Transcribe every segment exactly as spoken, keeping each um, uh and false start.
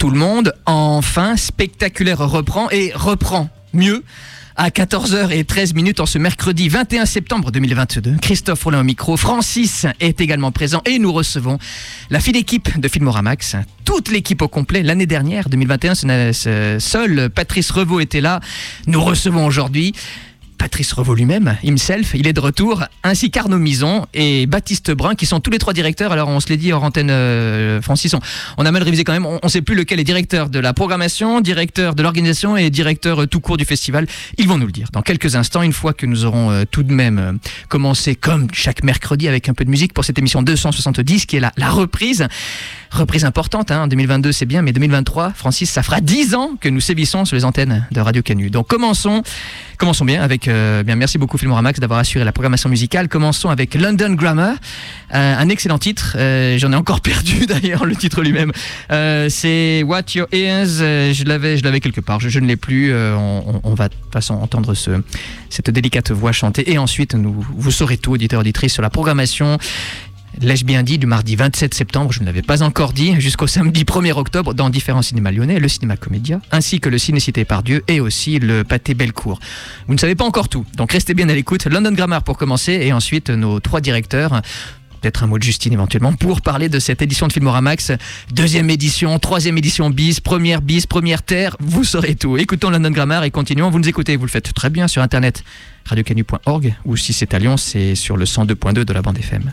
tout le monde. Enfin, Spectaculaire reprend et reprend mieux. À quatorze heures treize en ce mercredi vingt et un septembre deux mille vingt-deux. Christophe Rollin au micro, Francis est également présent et nous recevons la fine équipe de Filmoramax, toute l'équipe au complet. L'année dernière, deux mille vingt et un, seul Patrice Revaux était là. Nous recevons aujourd'hui Patrice Revaux lui-même, himself, il est de retour, ainsi qu'Arnaud Mison et Baptiste Brun, qui sont tous les trois directeurs. Alors on se l'est dit hors antenne, euh, Francis, on, on a mal révisé quand même, on ne sait plus lequel est directeur de la programmation, directeur de l'organisation et directeur euh, tout court du festival. Ils vont nous le dire dans quelques instants, une fois que nous aurons euh, tout de même euh, commencé, comme chaque mercredi, avec un peu de musique pour cette émission deux cent soixante-dix, qui est la, la reprise. Reprise importante, hein, deux mille vingt-deux c'est bien, mais deux mille vingt-trois, Francis, ça fera dix ans que nous sévissons sur les antennes de Radio Canu. Donc commençons, commençons bien avec, euh, bien, merci beaucoup Filmoramax d'avoir assuré la programmation musicale. Commençons avec London Grammar, euh, un excellent titre, euh, j'en ai encore perdu d'ailleurs le titre lui-même. Euh, c'est What Your Ears, euh, je l'avais, je l'avais quelque part, je, je ne l'ai plus, euh, on, on va de toute façon entendre ce, cette délicate voix chanter et ensuite nous, vous saurez tout, auditeurs, auditrices, sur la programmation. L'ai-je bien dit, du mardi vingt-sept septembre, je ne l'avais pas encore dit, jusqu'au samedi premier octobre dans différents cinémas lyonnais, le Cinéma Comédia, ainsi que le Ciné-Cité Pardieu et aussi le Pâté Bellecour. Vous ne savez pas encore tout, donc restez bien à l'écoute. London Grammar pour commencer et ensuite nos trois directeurs. Peut-être un mot de Justine éventuellement pour parler de cette édition de Filmoramax. Deuxième édition, troisième édition bis, première bis, première terre, vous saurez tout. Écoutons London Grammar et continuons. Vous nous écoutez, vous le faites très bien sur internet, radiocanu point org, ou si c'est à Lyon, c'est sur le cent deux point deux de la bande F M.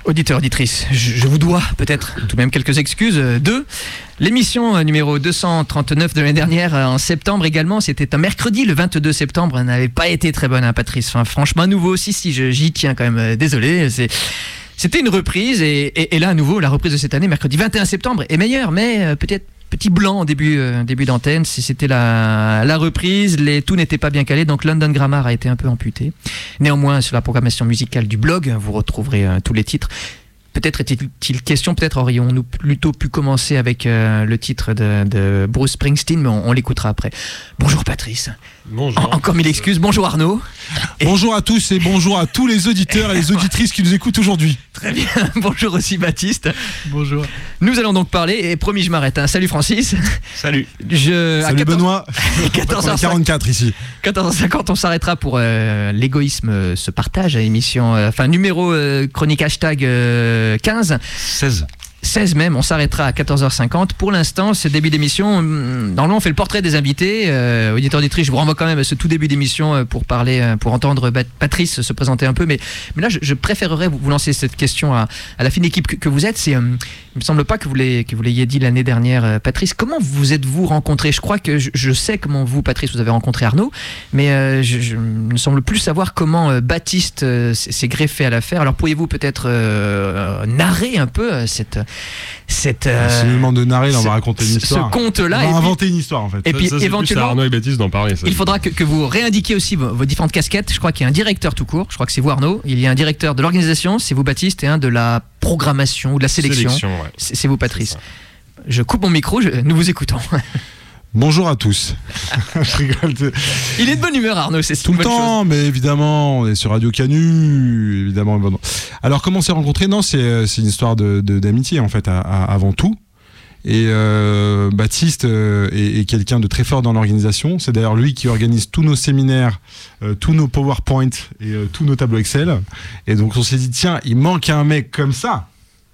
Auditeurs, auditrices, je, je vous dois peut-être tout de même quelques excuses. De l'émission numéro deux cent trente-neuf de l'année dernière, en septembre également, c'était un mercredi, le vingt-deux septembre, elle n'avait pas été très bonne, hein, Patrice. Enfin, franchement, à nouveau aussi, si je, j'y tiens quand même, désolé, c'est... C'était une reprise et, et, et là à nouveau la reprise de cette année, mercredi vingt et un septembre, est meilleure, mais euh, peut-être petit blanc en début, euh, début d'antenne. Si c'était la, la reprise, les, tout n'était pas bien calé, donc London Grammar a été un peu amputé. Néanmoins, sur la programmation musicale du blog, vous retrouverez euh, tous les titres. Peut-être était-il question, peut-être aurions-nous plutôt pu commencer avec euh, le titre de, de Bruce Springsteen, mais on, on l'écoutera après. Bonjour Patrice. Bonjour. En, encore mille excuses. Bonjour Arnaud. Et... Bonjour à tous et bonjour à tous les auditeurs et les auditrices qui nous écoutent aujourd'hui. Très bien. Bonjour aussi Baptiste. Bonjour. Nous allons donc parler, et promis je m'arrête. Hein. Salut Francis. Salut. Je, Salut quatorze... Benoît. quatorze heures quarante-quatre ici. quatorze heures cinquante, on s'arrêtera pour euh, l'égoïsme se partage à émission, euh, enfin numéro euh, chronique hashtag euh, quinze. seize. seize même, on s'arrêtera à quatorze heures cinquante. Pour l'instant, ce début d'émission, normalement on fait le portrait des invités. Euh, auditeur auditrice, je vous renvoie quand même à ce tout début d'émission pour parler, pour entendre Patrice se présenter un peu. Mais, mais là, je, je préférerais vous, vous lancer cette question à, à la fine équipe que, que vous êtes. C'est, euh, il me semble pas que vous, l'ayez, que vous l'ayez dit l'année dernière, euh, Patrice. Comment vous êtes-vous rencontrés ? Je crois que je, je sais comment vous, Patrice, vous avez rencontré Arnaud, mais euh, je, je ne semble plus savoir comment euh, Baptiste euh, s'est greffé à l'affaire. Alors pourriez-vous peut-être euh, narrer un peu euh, cette Cette, euh, si on demande de narrer, là, on va raconter une histoire. Ce conte-là. On va et inventer puis, une histoire en fait. Et puis ça, ça, éventuellement, c'est Arnaud et Baptiste d'en parler. Ça. Il faudra que, que vous réindiquiez aussi vos, vos différentes casquettes. Je crois qu'il y a un directeur tout court. Je crois que c'est vous Arnaud. Il y a un directeur de l'organisation, c'est vous Baptiste, et un de la programmation ou de la sélection. sélection ouais. c'est, c'est vous Patrice. C'est je coupe mon micro. Je, nous vous écoutons. Bonjour à tous. Je rigole. Il est de bonne humeur Arnaud, c'est tout le temps, chose. Mais évidemment, on est sur Radio Canu, évidemment. Alors comment on s'est rencontrés ? Non, c'est, c'est une histoire de, de, d'amitié en fait, à, à, avant tout. Et euh, Baptiste euh, est, est quelqu'un de très fort dans l'organisation. C'est d'ailleurs lui qui organise tous nos séminaires, euh, tous nos PowerPoint et euh, tous nos tableaux Excel. Et donc on s'est dit tiens, il manque un mec comme ça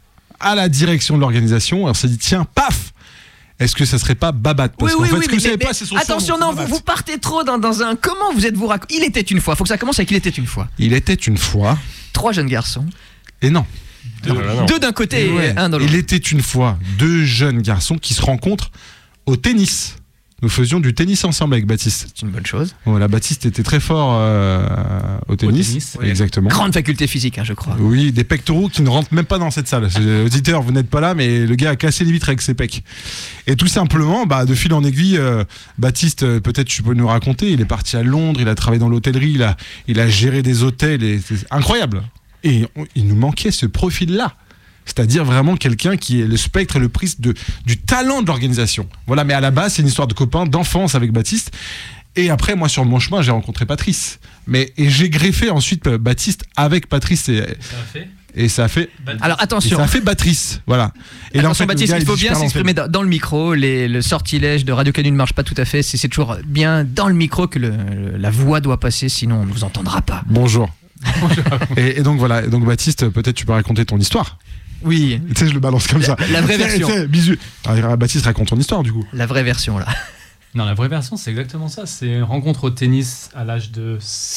à la direction de l'organisation. Alors on s'est dit tiens, paf. Est-ce que ça serait pas Babat ? Parce oui, qu'en oui, fait, oui, ce que mais, vous savez mais, pas, c'est son attention, surnom, non, vous, vous partez trop dans, dans un. Comment vous êtes-vous raconté ? Il était une fois. Faut que ça commence avec il était une fois. Il était une fois. Trois jeunes garçons. Et non. Deux, non. Deux d'un côté et, et ouais. un dans l'autre. Il était une fois deux jeunes garçons qui se rencontrent au tennis. Nous faisions du tennis ensemble avec Baptiste. C'est une bonne chose. Voilà, Baptiste était très fort euh, au tennis. Au tennis oui. Exactement. Grande faculté physique, hein, je crois. Oui, des pectoraux qui ne rentrent même pas dans cette salle. Auditeur, vous n'êtes pas là, mais le gars a cassé les vitres avec ses pecs. Et tout simplement, bah, de fil en aiguille, euh, Baptiste, euh, peut-être tu peux nous raconter, il est parti à Londres, il a travaillé dans l'hôtellerie, il a, il a géré des hôtels, et c'est incroyable. Et on, il nous manquait ce profil-là. C'est-à-dire vraiment quelqu'un qui est le spectre et le prisme de, du talent de l'organisation. Voilà, mais à la base, c'est une histoire de copains, d'enfance avec Baptiste. Et après, moi, sur mon chemin, j'ai rencontré Patrice. Mais, et j'ai greffé ensuite Baptiste avec Patrice. Et, ça a fait Et ça a fait. Alors attention. Et ça a fait Patrice. Voilà. Et là, en fait, Baptiste, il faut bien s'exprimer dans, dans le micro. Les, le sortilège de Radio Canu ne marche pas tout à fait. C'est, c'est toujours bien dans le micro que le, le, la voix doit passer, sinon on ne vous entendra pas. Bonjour. et, et donc voilà. Et donc Baptiste, peut-être tu peux raconter ton histoire. Oui. Tu sais, je le balance comme la, ça. La vraie version. C'est, bisous. Alors, Baptiste, raconte ton histoire du coup. La vraie version là. Non, la vraie version, c'est exactement ça. C'est une rencontre au tennis à l'âge de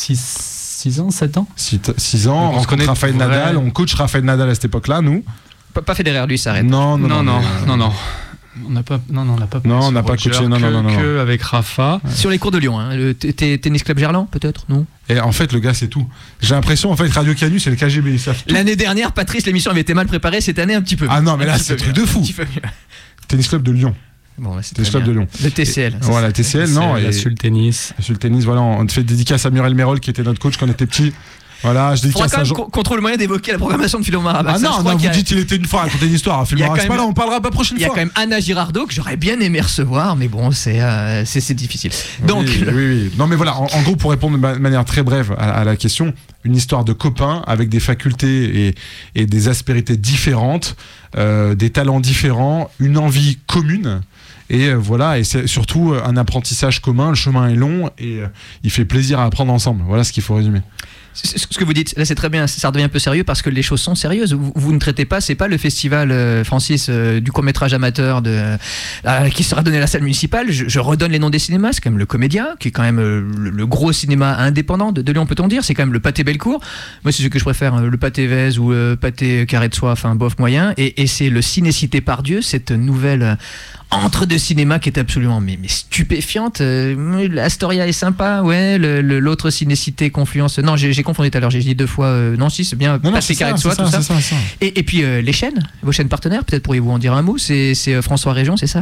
six ans, sept ans. six ans, on, on connaît Raphaël vrai... Nadal, on coach Raphaël Nadal à cette époque-là, nous. Pas, pas Federer, lui, ça arrête. Non, non, non, non, mais... non, non. On n'a pas, non, non, on n'a pas. Non, on n'a pas coaché. Non, non, non, non. Que avec Rafa. Ouais. Sur les cours de Lyon, hein, le t- t- tennis club Gerland, peut-être, non ? Et en fait, le gars, c'est tout. J'ai l'impression, en fait, Radio Canu, c'est le K G B. Ils savent tout. L'année dernière, Patrice, l'émission avait été mal préparée. Cette année, un petit peu. Ah non, mais là, c'est un truc de fou. Tennis club de Lyon. Bon, bah, c'est tennis club de Lyon. Le T C L. Et, voilà, T C L, non. Et sur le tennis. Sur le tennis, voilà, on te fait dédicace à Muriel Mérol, qui était notre coach quand on était petit. Voilà, je dédicace à Jean. Contrôle le moyen d'évoquer la programmation de Philo Marabas. Ah non, non, vous dites qu'il était une fois à raconter une histoire. Philo Marabas, pas là, on parlera pas prochaine fois. Il y a quand même Anna Girardot que j'aurais bien aimé recevoir, mais bon, c'est euh, c'est, c'est difficile. Donc, oui, oui, oui. Non, mais voilà, en, en gros, pour répondre de manière très brève à, à la question, une histoire de copains avec des facultés et, et des aspérités différentes, euh, des talents différents, une envie commune. Et euh, voilà, et c'est surtout un apprentissage commun. Le chemin est long et euh, il fait plaisir à apprendre ensemble. Voilà ce qu'il faut résumer. Ce que vous dites, là c'est très bien, ça redevient un peu sérieux parce que les choses sont sérieuses. Vous, vous ne traitez pas, c'est pas le festival euh, Francis euh, du court-métrage amateur de, euh, qui sera donné à la salle municipale. Je, je redonne les noms des cinémas, c'est quand même le Comédia, qui est quand même euh, le, le gros cinéma indépendant de, de Lyon, peut-on dire. C'est quand même le Pâté Bellecour. Moi c'est ce que je préfère, hein, le Pâté Vèze ou le Pâté Carré de Soie, enfin bof moyen. Et, et c'est le Ciné-Cité Pardieu, cette nouvelle euh, entre-deux cinéma qui est absolument mais, mais stupéfiante. Euh, L'Astoria est sympa, ouais, le, le, l'autre Ciné-Cité Confluence. Non, j'ai, j'ai confondu tout à l'heure, j'ai dit deux fois. Euh, non, si, c'est bien. Non, non, Pâté c'est Carré ça, de Soie, c'est tout ça, ça. c'est ça, c'est ça. Et, et puis euh, les chaînes, vos chaînes partenaires, peut-être pourriez-vous en dire un mot. C'est, c'est euh, François Région, c'est ça?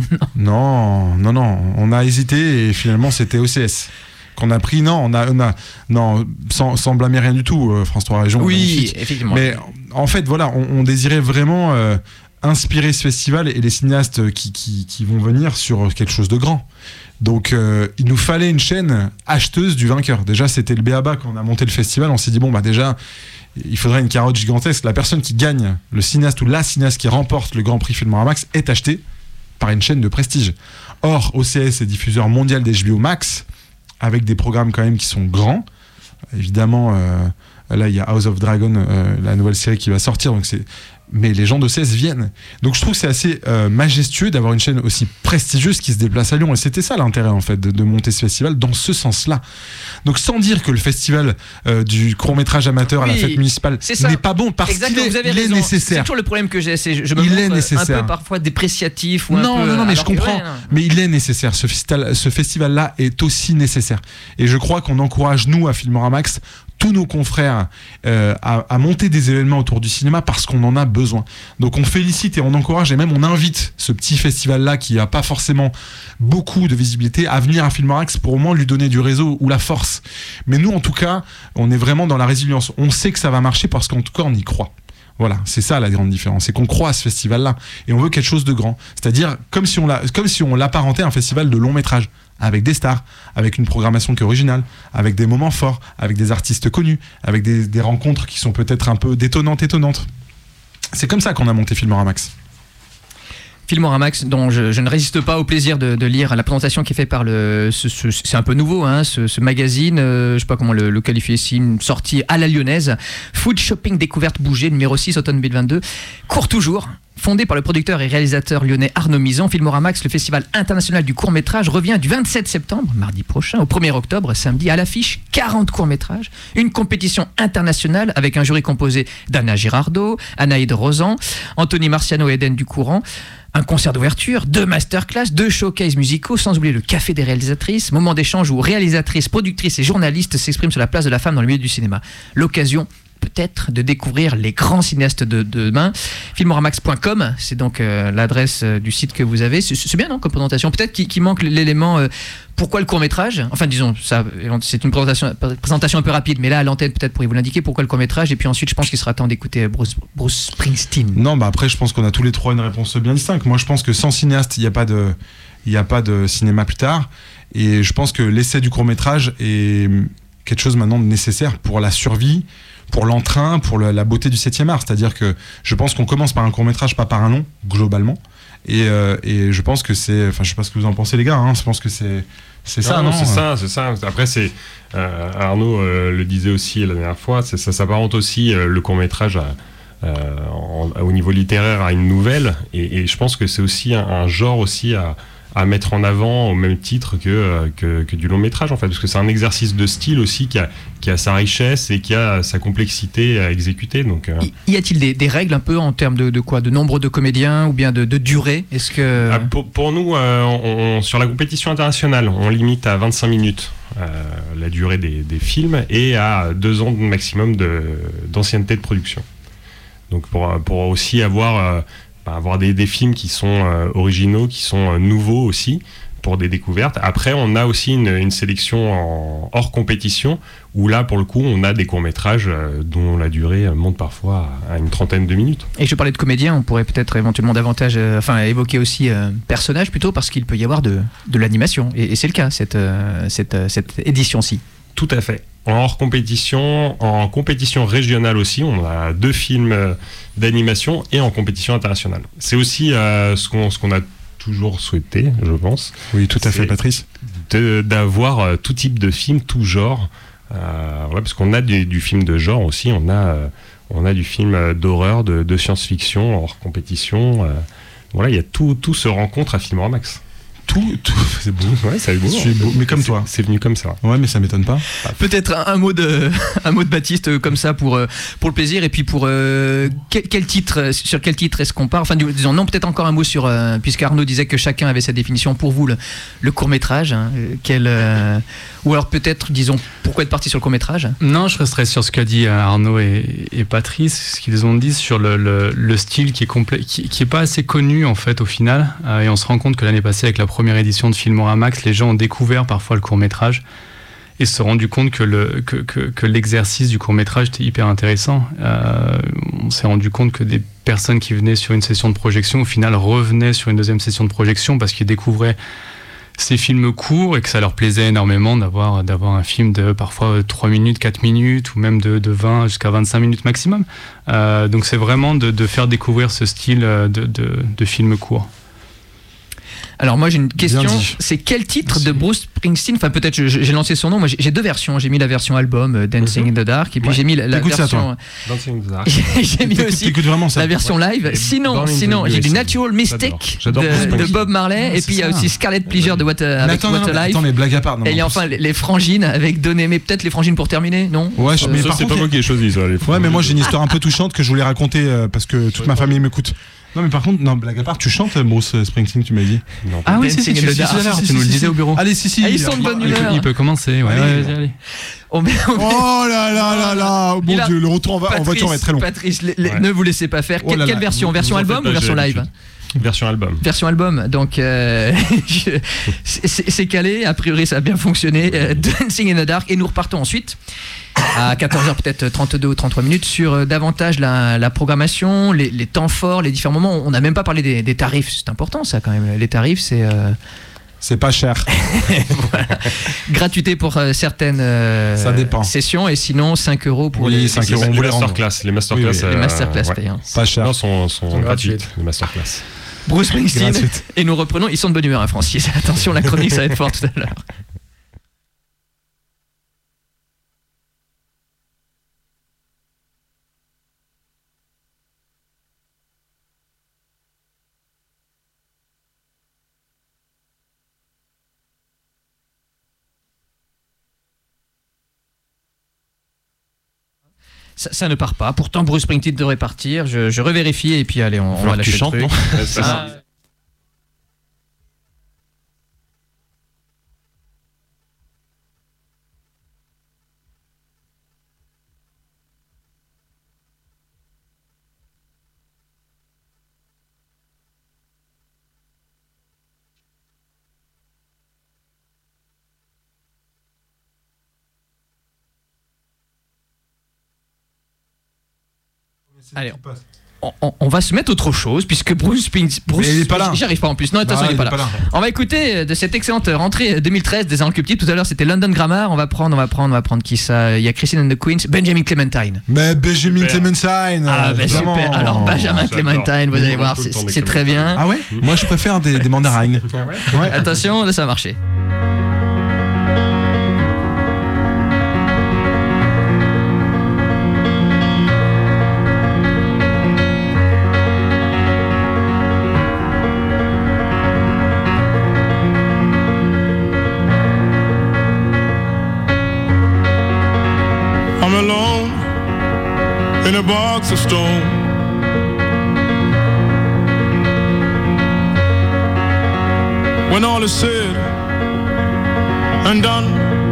Non, non, non. On a hésité et finalement c'était O C S qu'on a pris. Non, on a, on a non, sans, sans blâmer rien du tout. Euh, France trois Régions. Oui, magnifique. effectivement. Mais en fait, voilà, on, on désirait vraiment euh, inspirer ce festival et les cinéastes qui, qui, qui vont venir sur quelque chose de grand. Donc euh, il nous fallait une chaîne acheteuse du vainqueur. Déjà c'était le B A B A quand on a monté le festival. On s'est dit bon bah déjà il faudrait une carotte gigantesque. La personne qui gagne, le cinéaste ou la cinéaste qui remporte le Grand Prix Filmora Max est achetée par une chaîne de prestige. Or O C S est diffuseur mondial d'H B O Max avec des programmes quand même qui sont grands. Évidemment euh, là il y a House of Dragon, euh, la nouvelle série qui va sortir, donc c'est... mais les gens d'O C S viennent. Donc je trouve que c'est assez euh, majestueux d'avoir une chaîne aussi prestigieuse qui se déplace à Lyon. Et c'était ça l'intérêt en fait de, de monter ce festival dans ce sens-là. Donc sans dire que le festival euh, du court-métrage amateur Oui, à la fête municipale n'est pas bon parce qu'il est, vous avez il est raison. nécessaire. C'est toujours le problème que j'ai. C'est, je, je me Il est montre nécessaire. un peu parfois dépréciatif ou un non, peu. non, non, mais je alors que, comprends. ouais, non. Mais il est nécessaire. Ce festival, ce festival-là est aussi nécessaire. Et je crois qu'on encourage, nous, à Filmora Max, tous nos confrères euh, à, à monter des événements autour du cinéma parce qu'on en a besoin. Donc on félicite et on encourage et même on invite ce petit festival-là qui n'a pas forcément beaucoup de visibilité à venir à Filmorax pour au moins lui donner du réseau ou la force. Mais nous, en tout cas, on est vraiment dans la résilience. On sait que ça va marcher parce qu'en tout cas, on y croit. Voilà, c'est ça la grande différence, c'est qu'on croit à ce festival-là et on veut quelque chose de grand. C'est-à-dire comme si on l'a, comme si on l'apparentait à un festival de long métrage, avec des stars, avec une programmation qui est originale, avec des moments forts, avec des artistes connus, avec des, des rencontres qui sont peut-être un peu détonnantes, étonnantes. C'est comme ça qu'on a monté Filmora Max. Filmora Max, dont je, je ne résiste pas au plaisir de, de lire la présentation qui est faite par le. Ce, ce, c'est un peu nouveau, hein, ce, ce magazine, euh, je ne sais pas comment le, le qualifier ici, une sortie à la lyonnaise. Food Shopping Découverte Bouger, numéro six, automne deux mille vingt-deux. Court toujours. Fondé par le producteur et réalisateur lyonnais Arnaud Mison, Filmora Max, le festival international du court-métrage, revient du vingt-sept septembre, mardi prochain, au premier octobre, samedi, à l'affiche, quarante courts-métrages, une compétition internationale avec un jury composé d'Anna Girardot, Anaïde Rosan, Anthony Marciano et Eden Ducourant, un concert d'ouverture, deux masterclass, deux showcases musicaux, sans oublier le café des réalisatrices, moment d'échange où réalisatrices, productrices et journalistes s'expriment sur la place de la femme dans le milieu du cinéma. L'occasion peut-être de découvrir les grands cinéastes de, de demain. Filmoramax point com, c'est donc euh, l'adresse euh, du site que vous avez. C'est, c'est bien, non, comme présentation. Peut-être qu'il, qu'il manque l'élément euh, pourquoi le court-métrage. Enfin, disons, ça, c'est une présentation, présentation un peu rapide, mais là, à l'antenne, peut-être pourriez-vous l'indiquer, pourquoi le court-métrage. Et puis ensuite, je pense qu'il sera temps d'écouter Bruce, Bruce Springsteen. Non, bah après, je pense qu'on a tous les trois une réponse bien distincte. Moi, je pense que sans cinéaste, il n'y a pas de, il n'y a pas de cinéma plus tard. Et je pense que l'essai du court-métrage est quelque chose maintenant de nécessaire pour la survie, pour l'entrain, pour le, la beauté du septième art. C'est-à-dire que je pense qu'on commence par un court-métrage, pas par un long, globalement. Et, euh, et je pense que c'est... Enfin, je sais pas ce que vous en pensez, les gars. Hein, je pense que c'est, c'est ça, non, non, c'est ça, c'est ça. Après, c'est... Euh, Arnaud euh, le disait aussi la dernière fois, c'est, ça s'apparente aussi, euh, le court-métrage, à, euh, en, au niveau littéraire, à une nouvelle. Et, et je pense que c'est aussi un, un genre aussi à... à mettre en avant au même titre que, que, que du long métrage en fait, parce que c'est un exercice de style aussi qui a, qui a sa richesse et qui a sa complexité à exécuter. Donc, euh... y a-t-il des, des règles un peu en termes de, de quoi, de nombre de comédiens ou bien de, de durée? Est-ce que ah, pour, pour nous, euh, on, on, sur la compétition internationale, on limite à vingt-cinq minutes euh, la durée des, des films et à deux ans maximum de, d'ancienneté de production. Donc pour, pour aussi avoir euh, avoir des, des films qui sont euh, originaux, qui sont euh, nouveaux aussi, pour des découvertes. Après, on a aussi une, une sélection en, hors compétition, où là, pour le coup, on a des courts-métrages euh, dont la durée monte parfois à, à une trentaine de minutes. Et je parlais de comédiens, on pourrait peut-être éventuellement davantage, euh, enfin, évoquer aussi euh, personnages plutôt, parce qu'il peut y avoir de, de l'animation. Et, et c'est le cas, cette, euh, cette, euh, cette édition-ci. Tout à fait. En hors compétition, en compétition régionale aussi, on a deux films d'animation et en compétition internationale. C'est aussi euh, ce qu'on, ce qu'on a toujours souhaité, je pense. Oui, tout à fait, Patrice. De, d'avoir euh, tout type de films, tout genre, Euh, ouais, parce qu'on a du, du film de genre aussi, on a, euh, on a du film d'horreur, de, de science-fiction, hors compétition. Euh, voilà, il y a tout, tout se rencontre à Filmora Max. Tout, tout, c'est beau. Ouais, c'est beau. Je suis beau, mais comme c'est, toi. C'est venu comme ça. Ouais, mais ça m'étonne pas. Peut-être un, un mot de un mot de Baptiste euh, comme ça pour euh, pour le plaisir et puis pour euh, quel, quel titre euh, sur quel titre est-ce qu'on part enfin disons non peut-être encore un mot sur euh, puisque Arnaud disait que chacun avait sa définition pour vous le, le court métrage hein, euh, quel euh, ou alors peut-être disons pourquoi être parti sur le court métrage. Non, je resterai sur ce qu'a dit Arnaud et, et Patrice, ce qu'ils ont dit sur le, le, le style qui est complet, qui, qui est pas assez connu en fait au final. Euh, et on se rend compte que l'année passée avec la première édition de Filmora Max, les gens ont découvert parfois le court métrage et se sont rendus compte que, le, que, que, que l'exercice du court métrage était hyper intéressant. Euh, on s'est rendu compte que des personnes qui venaient sur une session de projection au final revenaient sur une deuxième session de projection parce qu'ils découvraient ces films courts et que ça leur plaisait énormément d'avoir, d'avoir un film de parfois trois minutes, quatre minutes ou même de, de vingt jusqu'à vingt-cinq minutes maximum. Euh, donc c'est vraiment de, de faire découvrir ce style de, de, de film court. Alors moi j'ai une question, c'est quel titre Merci. de Bruce Springsteen, enfin peut-être je, j'ai lancé son nom, moi j'ai, j'ai deux versions, j'ai mis la version album euh, Dancing mm-hmm. in the Dark et puis ouais. j'ai mis la, la version Dancing in the Dark. j'ai mis aussi la version live. Ouais. Sinon, sinon j'ai du Natural Mystic J'adore. J'adore de, de Bob Marley non, et puis il y a aussi Scarlet Pleasure de What, euh, avec attends, What non, a Life. Attends mais blague à part. Non, et il y a enfin les, les Frangines avec Donné, mais peut-être les Frangines pour terminer, non? Ouais, euh, mais ça, c'est pas moi qui ai choisi ça. Ouais, mais moi j'ai une histoire un peu touchante que je voulais raconter parce que toute ma famille m'écoute. Non mais par contre, non, blague à part, tu chantes Bruce Springsteen, tu m'as dit. Non, ah oui, c'est si, tu le tu nous le disais au bureau. Allez, si, si. Ah, ils sont de bonne humeur. Il peut commencer, ouais, allez, vas-y, allez. Oh là là là là, bon Dieu, le retour en voiture va être très long. Patrice, ne vous laissez pas faire. Quelle version? Version album ou version live? Version album. Version album, donc euh, je, c'est, c'est calé, a priori ça a bien fonctionné. Euh, Dancing in the Dark, et nous repartons ensuite à quatorze heures, peut-être trente-deux ou trente-trois minutes, sur euh, davantage la, la programmation, les, les temps forts, les différents moments. On n'a même pas parlé des, des tarifs, c'est important ça quand même. Les tarifs, c'est. Euh... C'est pas cher. Voilà. Gratuité pour euh, certaines euh, ça dépend. sessions et sinon cinq euros pour oui, les, cinq les, euros les masterclass. Les masterclass, oui, oui. Euh, les masterclass ouais. payants. Pas cher. Non, sont, sont, sont gratuites, les masterclass. Bruce Springsteen. Et nous reprenons. Ils sont de bonne humeur, hein, Francis. Attention, la chronique, ça va être fort tout à l'heure. Ça, ça ne part pas. Pourtant, Bruce Springsteen devrait partir. Je, je revérifie et puis allez, on, on va lâcher le truc. Non ah. Allez, on, on, on va se mettre autre chose puisque Bruce Springsteen. Bruce, il est pas là. J'arrive pas en plus. Non, attention, il est pas, il est pas là. là. On va écouter de cette excellente rentrée deux mille treize des Inculptibles. Tout à l'heure, c'était London Grammar. On va prendre, on va prendre, on va prendre qui ça? Il y a Christine and the Queens, Benjamin Clementine. Mais Benjamin super. Clementine. Ah, ben super. Alors, Benjamin Clementine, vous allez voir, c'est, c'est très bien. Ah ouais? Moi, je préfère des, des mandarines. Ouais. Attention, là, ça va marcher. In a box of stone, when all is said and done,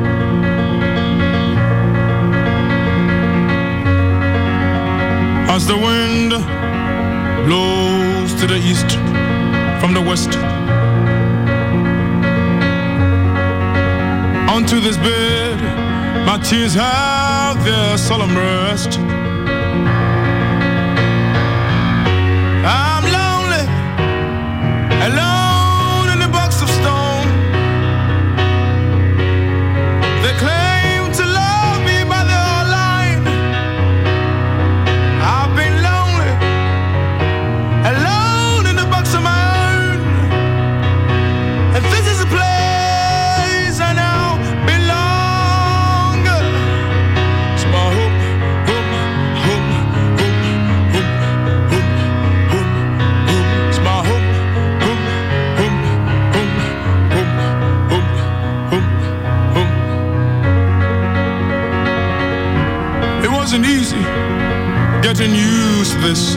as the wind blows to the east from the west, onto this bed my tears have their solemn rest. I'm lonely, alone in a box of stone. They claim to love me, but they're all lying. I've been lonely, alone in a box of my own. And this is a place I now belong. getting used to this.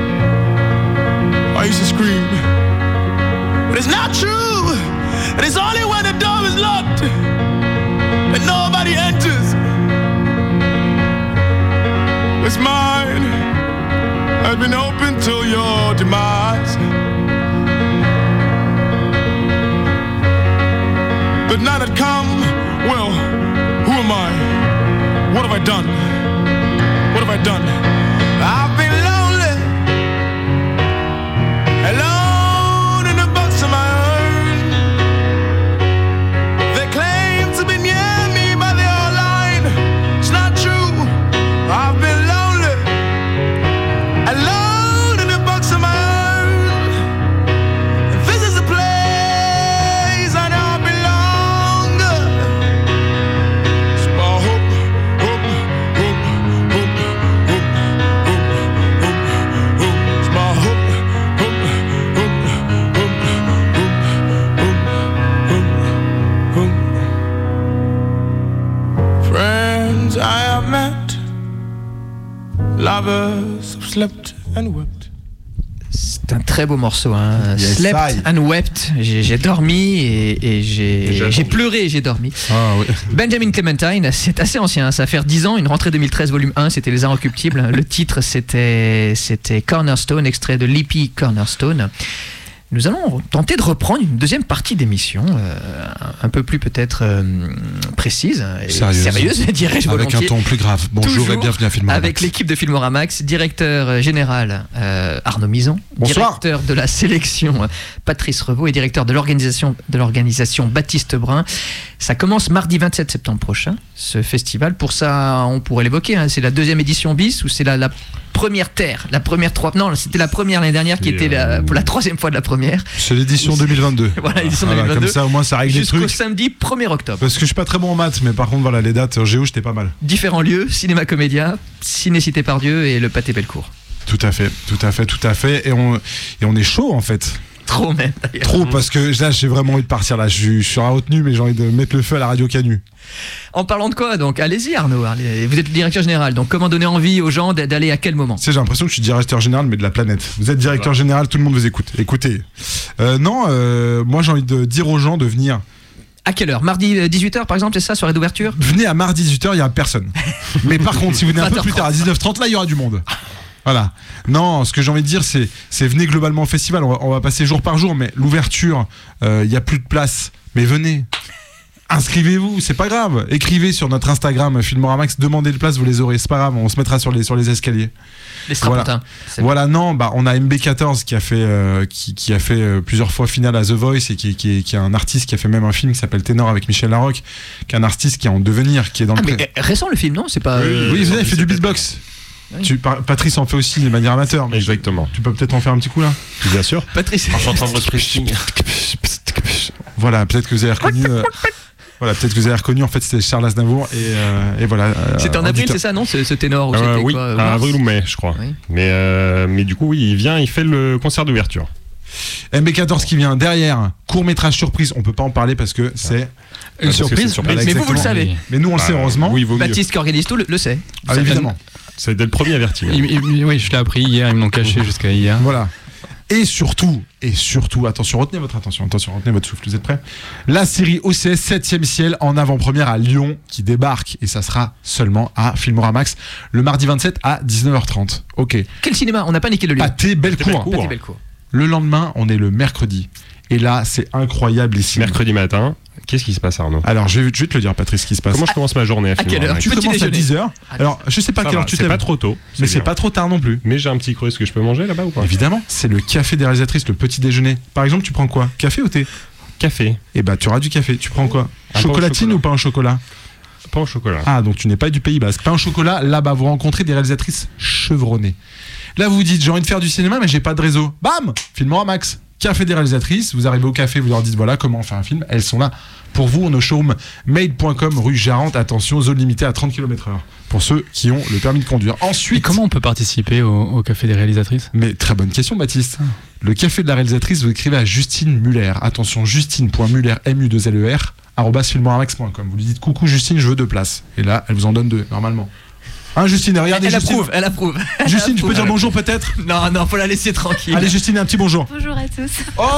I used to scream. But it's not true. And it's only when the door is locked that nobody enters. It's mine. Has been open till your demise. But now that come, well, who am I? What have I done? What have I done? I've been lonely, alone in the box of my own. They claim to be near me, but they're all lying. It's not true. I've been lonely, alone in the box of my own. This is a place I know I belong. It's my hope, hope, hope, hope, hope, hope, hope, hope. It's my hope, hope, hope, hope, hope, hope, hope. Friends I have met, lovers have slept and wept. C'est un très beau morceau, hein. Yes, Slept I. and wept. J'ai, j'ai dormi et, et j'ai, j'ai j'ai attendu. pleuré et j'ai dormi. Ah oui. Benjamin Clementine, c'est assez ancien, hein, ça va faire dix ans, une rentrée deux mille treize, volume un, c'était Les Inrecuptibles. Le titre, c'était, c'était Cornerstone, extrait de l'E P Cornerstone. Nous allons tenter de reprendre une deuxième partie d'émission, euh, un peu plus peut-être euh, précise et Sérieuse. sérieuse, dirais-je Avec un volontiers. ton plus grave. Bonjour Toujours et bienvenue à Filmora Avec Max. l'équipe de Filmora Max, directeur général euh, Arnaud Mison, Bonsoir. directeur de la sélection euh, Patrice Revaux et directeur de l'organisation, de l'organisation Baptiste Brun. Ça commence mardi vingt-sept septembre prochain, ce festival. Pour ça, on pourrait l'évoquer, hein, c'est la deuxième édition bis ou c'est la, la première terre, la première trois. Non, c'était la première l'année dernière qui Et était euh, la, pour la troisième fois de la première. C'est l'édition deux mille vingt-deux. Voilà, édition Voilà, deux mille vingt-deux. comme ça, au moins, ça règle des Jusqu'au trucs. samedi premier octobre. Parce que je suis pas très bon en maths, mais par contre, voilà, les dates en géo, j'étais pas mal. Différents lieux, Cinéma Comédia, Ciné-Cité Pardieu et le Pâté Bellecour. Tout à fait, tout à fait, tout à fait. Et on, et on est chaud, en fait. Trop même d'ailleurs. Trop, parce que là, j'ai vraiment envie de partir. Là, je, suis- je suis à retenue, mais j'ai envie de mettre le feu à la radio Canu. En parlant de quoi donc? Allez-y Arnaud, allez, vous êtes le directeur général, donc comment donner envie aux gens d'aller à quel moment? Tu sais, j'ai l'impression que je suis directeur général, mais de la planète. Vous êtes directeur général, tout le monde vous écoute. Écoutez. Euh, non, euh, moi, j'ai envie de dire aux gens de venir. À quelle heure? Mardi dix-huit heures par exemple, c'est ça, soirée d'ouverture? Venez à mardi dix-huit heures, il n'y a personne. Mais par contre, si vous venez un peu vingt heures plus tard, à dix-neuf heures trente, là, il y aura du monde. Voilà. Non, ce que j'ai envie de dire, c'est, c'est venez globalement au festival. On va, on va passer jour par jour, mais l'ouverture, euh, il n'y a plus de place. Mais venez. Inscrivez-vous, c'est pas grave. Écrivez sur notre Instagram, Filmora Max, demandez de place, vous les aurez. C'est pas grave, on se mettra sur les, sur les escaliers. Les strapontins. C'est Voilà, non, bah on a M B quatorze qui a fait, euh, qui, qui a fait euh, plusieurs fois finale à The Voice et qui, qui, est, qui est un artiste qui a fait même un film qui s'appelle Ténor avec Michel Larocque, qui est un artiste qui est en devenir, qui est dans Ah, le. mais pré- euh, récent le film, non? C'est pas. Oui, euh, oui, il vous est avez fait sorti du cet beatbox. Oui. Tu, par- Patrice en fait aussi de manière amateur. Mais Exactement. tu peux peut-être en faire un petit coup là. Bien sûr. Patrice. En chantant Bruce Springsteen. Voilà, peut-être que vous avez reconnu. euh, Voilà, peut-être que vous avez reconnu. En fait, c'était Charles Aznavour et, euh, et voilà. euh, C'était en avril, auditeur. c'est ça, non? Ce, ce ténor ou Euh, c'était oui, quoi, à mars avril ou mai, je crois. Oui. Mais, euh, mais du coup, oui, il vient, il fait le concert d'ouverture. M B quatorze qui vient derrière. Court métrage surprise. On peut pas en parler parce que c'est Une parce que surprise. c'est une surprise. Mais, mais vous, vous le Exactement. savez. Mais nous on le sait Bah, heureusement. Oui, il vaut mieux. Baptiste qui organise tout le, le sait. Ah, évidemment. C'est dès le premier averti. Il- il- oui, je l'ai appris hier, ils me l'ont caché jusqu'à hier. Voilà. Et surtout, et surtout, attention, retenez votre attention, attention, retenez votre souffle, vous êtes prêts? La série O C S septième ciel en avant-première à Lyon qui débarque et ça sera seulement à Filmora Max le mardi vingt-sept à dix-neuf heures trente. Ok. Quel cinéma? On n'a pas niqué le lieu. Pâté Bellecour. Bellecour. Pâté Bellecour. Le lendemain, on est le mercredi. Et là, c'est incroyable ici. Mercredi matin, qu'est-ce qui se passe, Arnaud? Alors, je vais, je vais te le dire, Patrice, ce qui se passe. Comment je commence ma journée à à quelle Filmora heure Max Tu Petit commences à déjeuner. dix heures. Alors, je sais pas Ça quelle va, heure tu C'est t'es pas trop tôt. mais c'est bien. pas trop tard non plus. Mais j'ai un petit creux. Est-ce que je peux manger là-bas ou pas? Évidemment, c'est le café des réalisatrices, le petit déjeuner. Par exemple, tu prends quoi? Café ou thé? Café. Eh bah, tu auras du café. Tu prends quoi? Un pain au Chocolatine chocolat. ou pain au chocolat? Pas au chocolat. Ah, donc tu n'es pas du Pays Basque. Pain au chocolat, là-bas, vous rencontrez des réalisatrices chevronnées. Là, vous vous dites, j'ai envie de faire du cinéma, mais j'ai pas de réseau. Bam! Filmora Max. Café des réalisatrices. Vous arrivez au café, vous leur dites, voilà comment on fait un film. Elles sont là pour vous. On est au showroom made point com, rue Jarente. Attention, zone limitée à trente kilomètres heure. Pour ceux qui ont le permis de conduire. Et Ensuite. comment on peut participer au, au Café des réalisatrices? Mais très bonne question, Baptiste. Le café de la réalisatrice, vous écrivez à Justine Muller. Attention, justine.muller, M U deux L E R, arobase filmoramax point com. Vous lui dites coucou Justine, je veux deux places. Et là, elle vous en donne deux, normalement. Hein, Justine, regardez Elle Justine. approuve, elle approuve. Justine, tu peux approuve. dire bonjour peut-être? Non, non, faut la laisser tranquille. Allez, Justine, un petit bonjour. Bonjour à tous.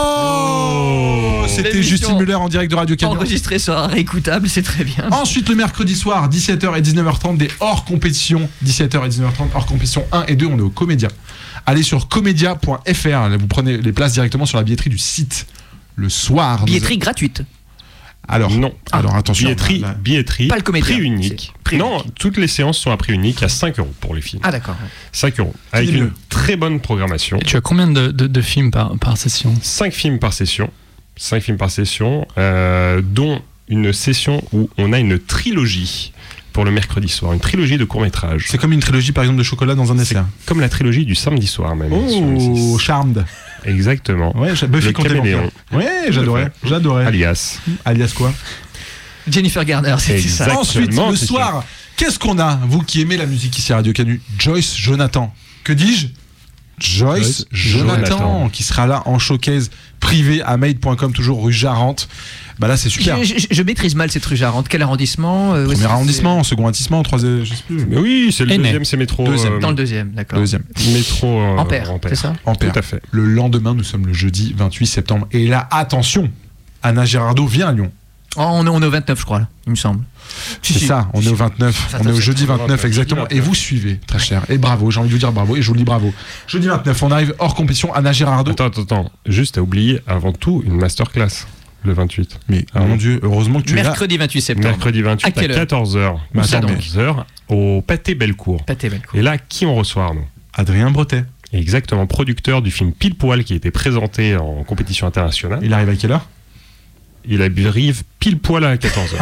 Oh, c'était L'émission Justine Muller en direct de Radio Canu. Enregistré sera réécoutable, c'est très bien. Ensuite, le mercredi soir, dix-sept heures et dix-neuf heures trente, des hors compétition. dix-sept heures et dix-neuf heures trente, hors compétition un et deux, on est au Comédia. Allez sur comédia point f r, là, vous prenez les places directement sur la billetterie du site. Le soir. nous- Billetterie gratuite. Alors, Non. alors attention. Billetterie, là, là. billetterie, Pas le comédien, prix unique. c'est prix non, unique. toutes les séances sont à prix unique à cinq euros pour les films. Ah d'accord. cinq euros. Avec C'est une mieux. très bonne programmation. Et tu as combien de, de, de films par, par session? cinq films par session. cinq films par session, euh, dont une session où on a une trilogie pour le mercredi soir. Une trilogie de courts-métrages. C'est comme une trilogie par exemple de chocolat dans un dessert. Comme la trilogie du samedi soir même. sur M Oh, six. Charmed. Exactement. Ouais, j'ai- Buffy Le contre les caméléon. vampires. Ouais, j'adorais. fait. J'adorais. Alias. Alias quoi? Jennifer Garner, c'était ça. Exact. Ensuite, Exactement, le c'est soir, qu'est-ce qu'on a? Vous qui aimez la musique ici à Radio Canu, Joyce Jonathan. Que dis-je? Joyce Joyce Jonathan, Jonathan. qui sera là en showcase privé à made point com, toujours rue Jarente. Bah là, c'est super. Je, je- je maîtrise mal cette rue Jarente. Quel arrondissement euh, où est-ce Premier que arrondissement, second arrondissement, troisième, je sais plus. Mais oui, c'est le Aîné. deuxième, c'est métro. Deuxième. euh, c'est Dans le deuxième, d'accord. Deuxième. Métro euh, Ampère, c'est ça? Ampère. Tout à fait. Le lendemain, nous sommes le jeudi vingt-huit septembre. Et là, attention, Anna Girardot vient à Lyon. Oh, on, est, on est au vingt-neuf, je crois, là, il me semble. Si, C'est si. ça, on est au vingt-neuf, on est au jeudi vingt-neuf vingt-neuf, exactement. jeudi Et vingt-neuf. vous suivez, très cher. Et bravo, j'ai envie de vous dire bravo. Et je vous le dis bravo. Jeudi vingt-neuf, on arrive hors compétition. Anna Girardot. Attends, attends, attends. Juste à oublier, avant tout, une masterclass le vingt-huit. Mais Ah mon bon. Dieu, heureusement que tu es là. Mercredi vingt-huit septembre. Mercredi vingt-huit À à, quelle heure quatorze heures. Bah, Nous sommes attends, à quatorze heures au Pâté Bellecour. Pâté Bellecour. Et là, qui on reçoit, Arnaud? Adrien Bretet. Exactement, producteur du film Pile Poil qui a été présenté en compétition internationale. Il arrive à quelle heure? Il arrive pile poil à quatorze heures.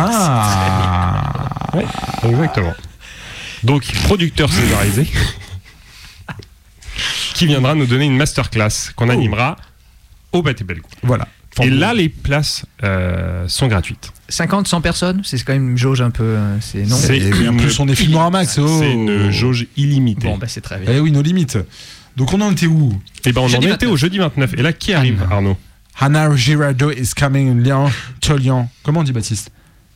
Ah Ouais, exactement. Donc, producteur césarisé qui viendra nous donner une masterclass qu'on Oh. animera au Pâté Bellecour. Voilà. Et là, les places euh, sont gratuites. cinquante, cent personnes, c'est quand même une jauge un peu. euh, C'est non. C'est Et en une- plus, on est Filmora Max. Oh. C'est une jauge illimitée. Bon, bah c'est très bien. Eh oui, nos limites. Donc on en était où? Et ben on en Jeudi était vingt-neuf. au jeudi vingt-neuf. Et là, qui arrive, Ah. Arnaud? Anna Girardot is coming Lyon to Lyon. Comment on dit Baptiste?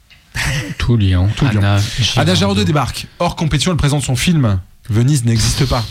Tout Lyon. Tout Lyon. Anna Anna Girardot débarque. Hors compétition, elle présente son film Venise n'existe pas.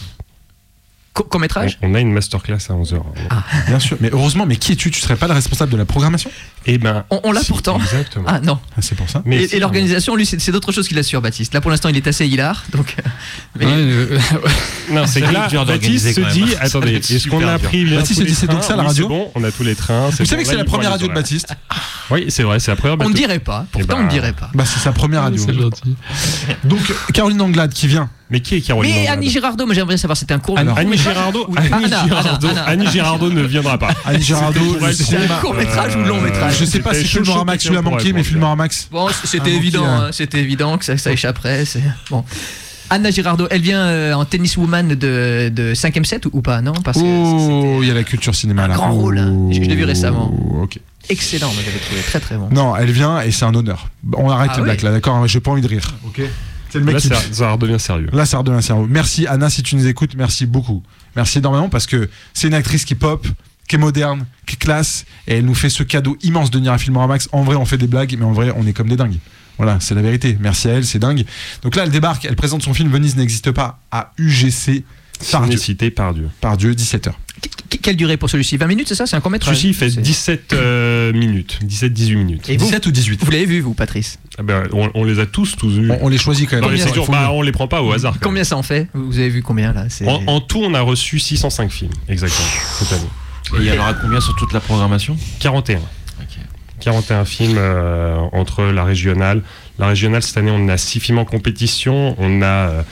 Co- Court métrage. On on a une masterclass à onze heures. Bien sûr. Mais heureusement, mais qui es-tu? Tu serais pas le responsable de la programmation? Et ben, On, on l'a si, pourtant. Exactement. Ah non. Ah, c'est pour ça. Mais et si, et l'organisation, lui, c'est c'est d'autres choses qu'il assure, Baptiste. Là, pour l'instant, il est assez hilar. Donc, euh, mais- Ouais, euh, Non, c'est Ça que va là, être dur Baptiste d'organiser se quand même. dit, Ça va attendez, être est-ce qu'on super a dur. pris bien Baptiste, tous il les dit, c'est donc trains? ça, la Oui, radio c'est bon, on a tous les trains. Vous savez que c'est la première radio de Baptiste. Baptiste? Oui, c'est vrai, c'est la première. on ne bateau- dirait pas. Pourtant, ben, on ne dirait pas. Bah, c'est sa première radio. c'est gentil. Donc, Caroline Anglade qui vient. Mais qui est Caroline Mais Anglade? Annie Girardot, moi j'aimerais savoir, c'était un court Alors, un Annie court-métrage Girardot, ou- Annie Anna, Girardot, Anna, Anna. Annie Girardot ne viendra pas. Annie Girardot, C'était pour le elle, C'est cinéma. un court métrage ou long métrage? Je sais pas C'était si chaud, Filmora chaud, Max chaud lui a pour manqué, elle, mais pour Filmora Max. Bon, c- c'était Ah, évident, ok, hein, c'était évident que ça, ça échapperait. c'est- Bon. Anna Girardot, elle vient euh, en tenniswoman de, de cinquième set ou, ou pas? Non, parce que Oh, il y a la culture cinéma là. grand Oh. rôle, hein. Je- je l'ai vu récemment. Ok. c'était excellent, moi j'avais trouvé très très bon. Non, elle vient et c'est un honneur. On arrête Ah les oui. blagues là, d'accord? J'ai pas envie de rire. Ok. C'est le mec Là, qui. ça, ça redevient sérieux. Là, ça redevient sérieux. Merci Anna, si tu nous écoutes, merci beaucoup. Merci énormément parce que c'est une actrice qui pop, qui est moderne, qui est classe, et elle nous fait ce cadeau immense de venir à Filmora Max. En vrai, on fait des blagues, mais en vrai, on est comme des dingues. Voilà, c'est la vérité. Merci à elle, c'est dingue. Donc là, elle débarque, elle présente son film Venise n'existe pas à U G C Pardieu. Cinécité par Dieu. Pardieu, dix-sept heures. Qu- qu- Quelle durée pour celui-ci? vingt minutes, c'est ça? C'est un court métrage? Celui-ci, il fait dix-sept euh, minutes, dix-sept dix-huit minutes. Et vous, dix-sept ou dix-huit? vous l'avez vu, vous, Patrice? Ah ben, on, on les a tous, tous vus. On, on les choisit quand même. Dans les Il faut séjours, mieux. bah, on les prend pas au hasard. quand Combien ça en fait? Vous avez vu combien là? C'est- même. En, en tout, on a reçu six cent cinq films, exactement, cette année. Et il y en aura combien sur toute la programmation? quarante et un. Ok. quarante et un films euh, entre la régionale. La régionale, cette année, on a six films en compétition. On a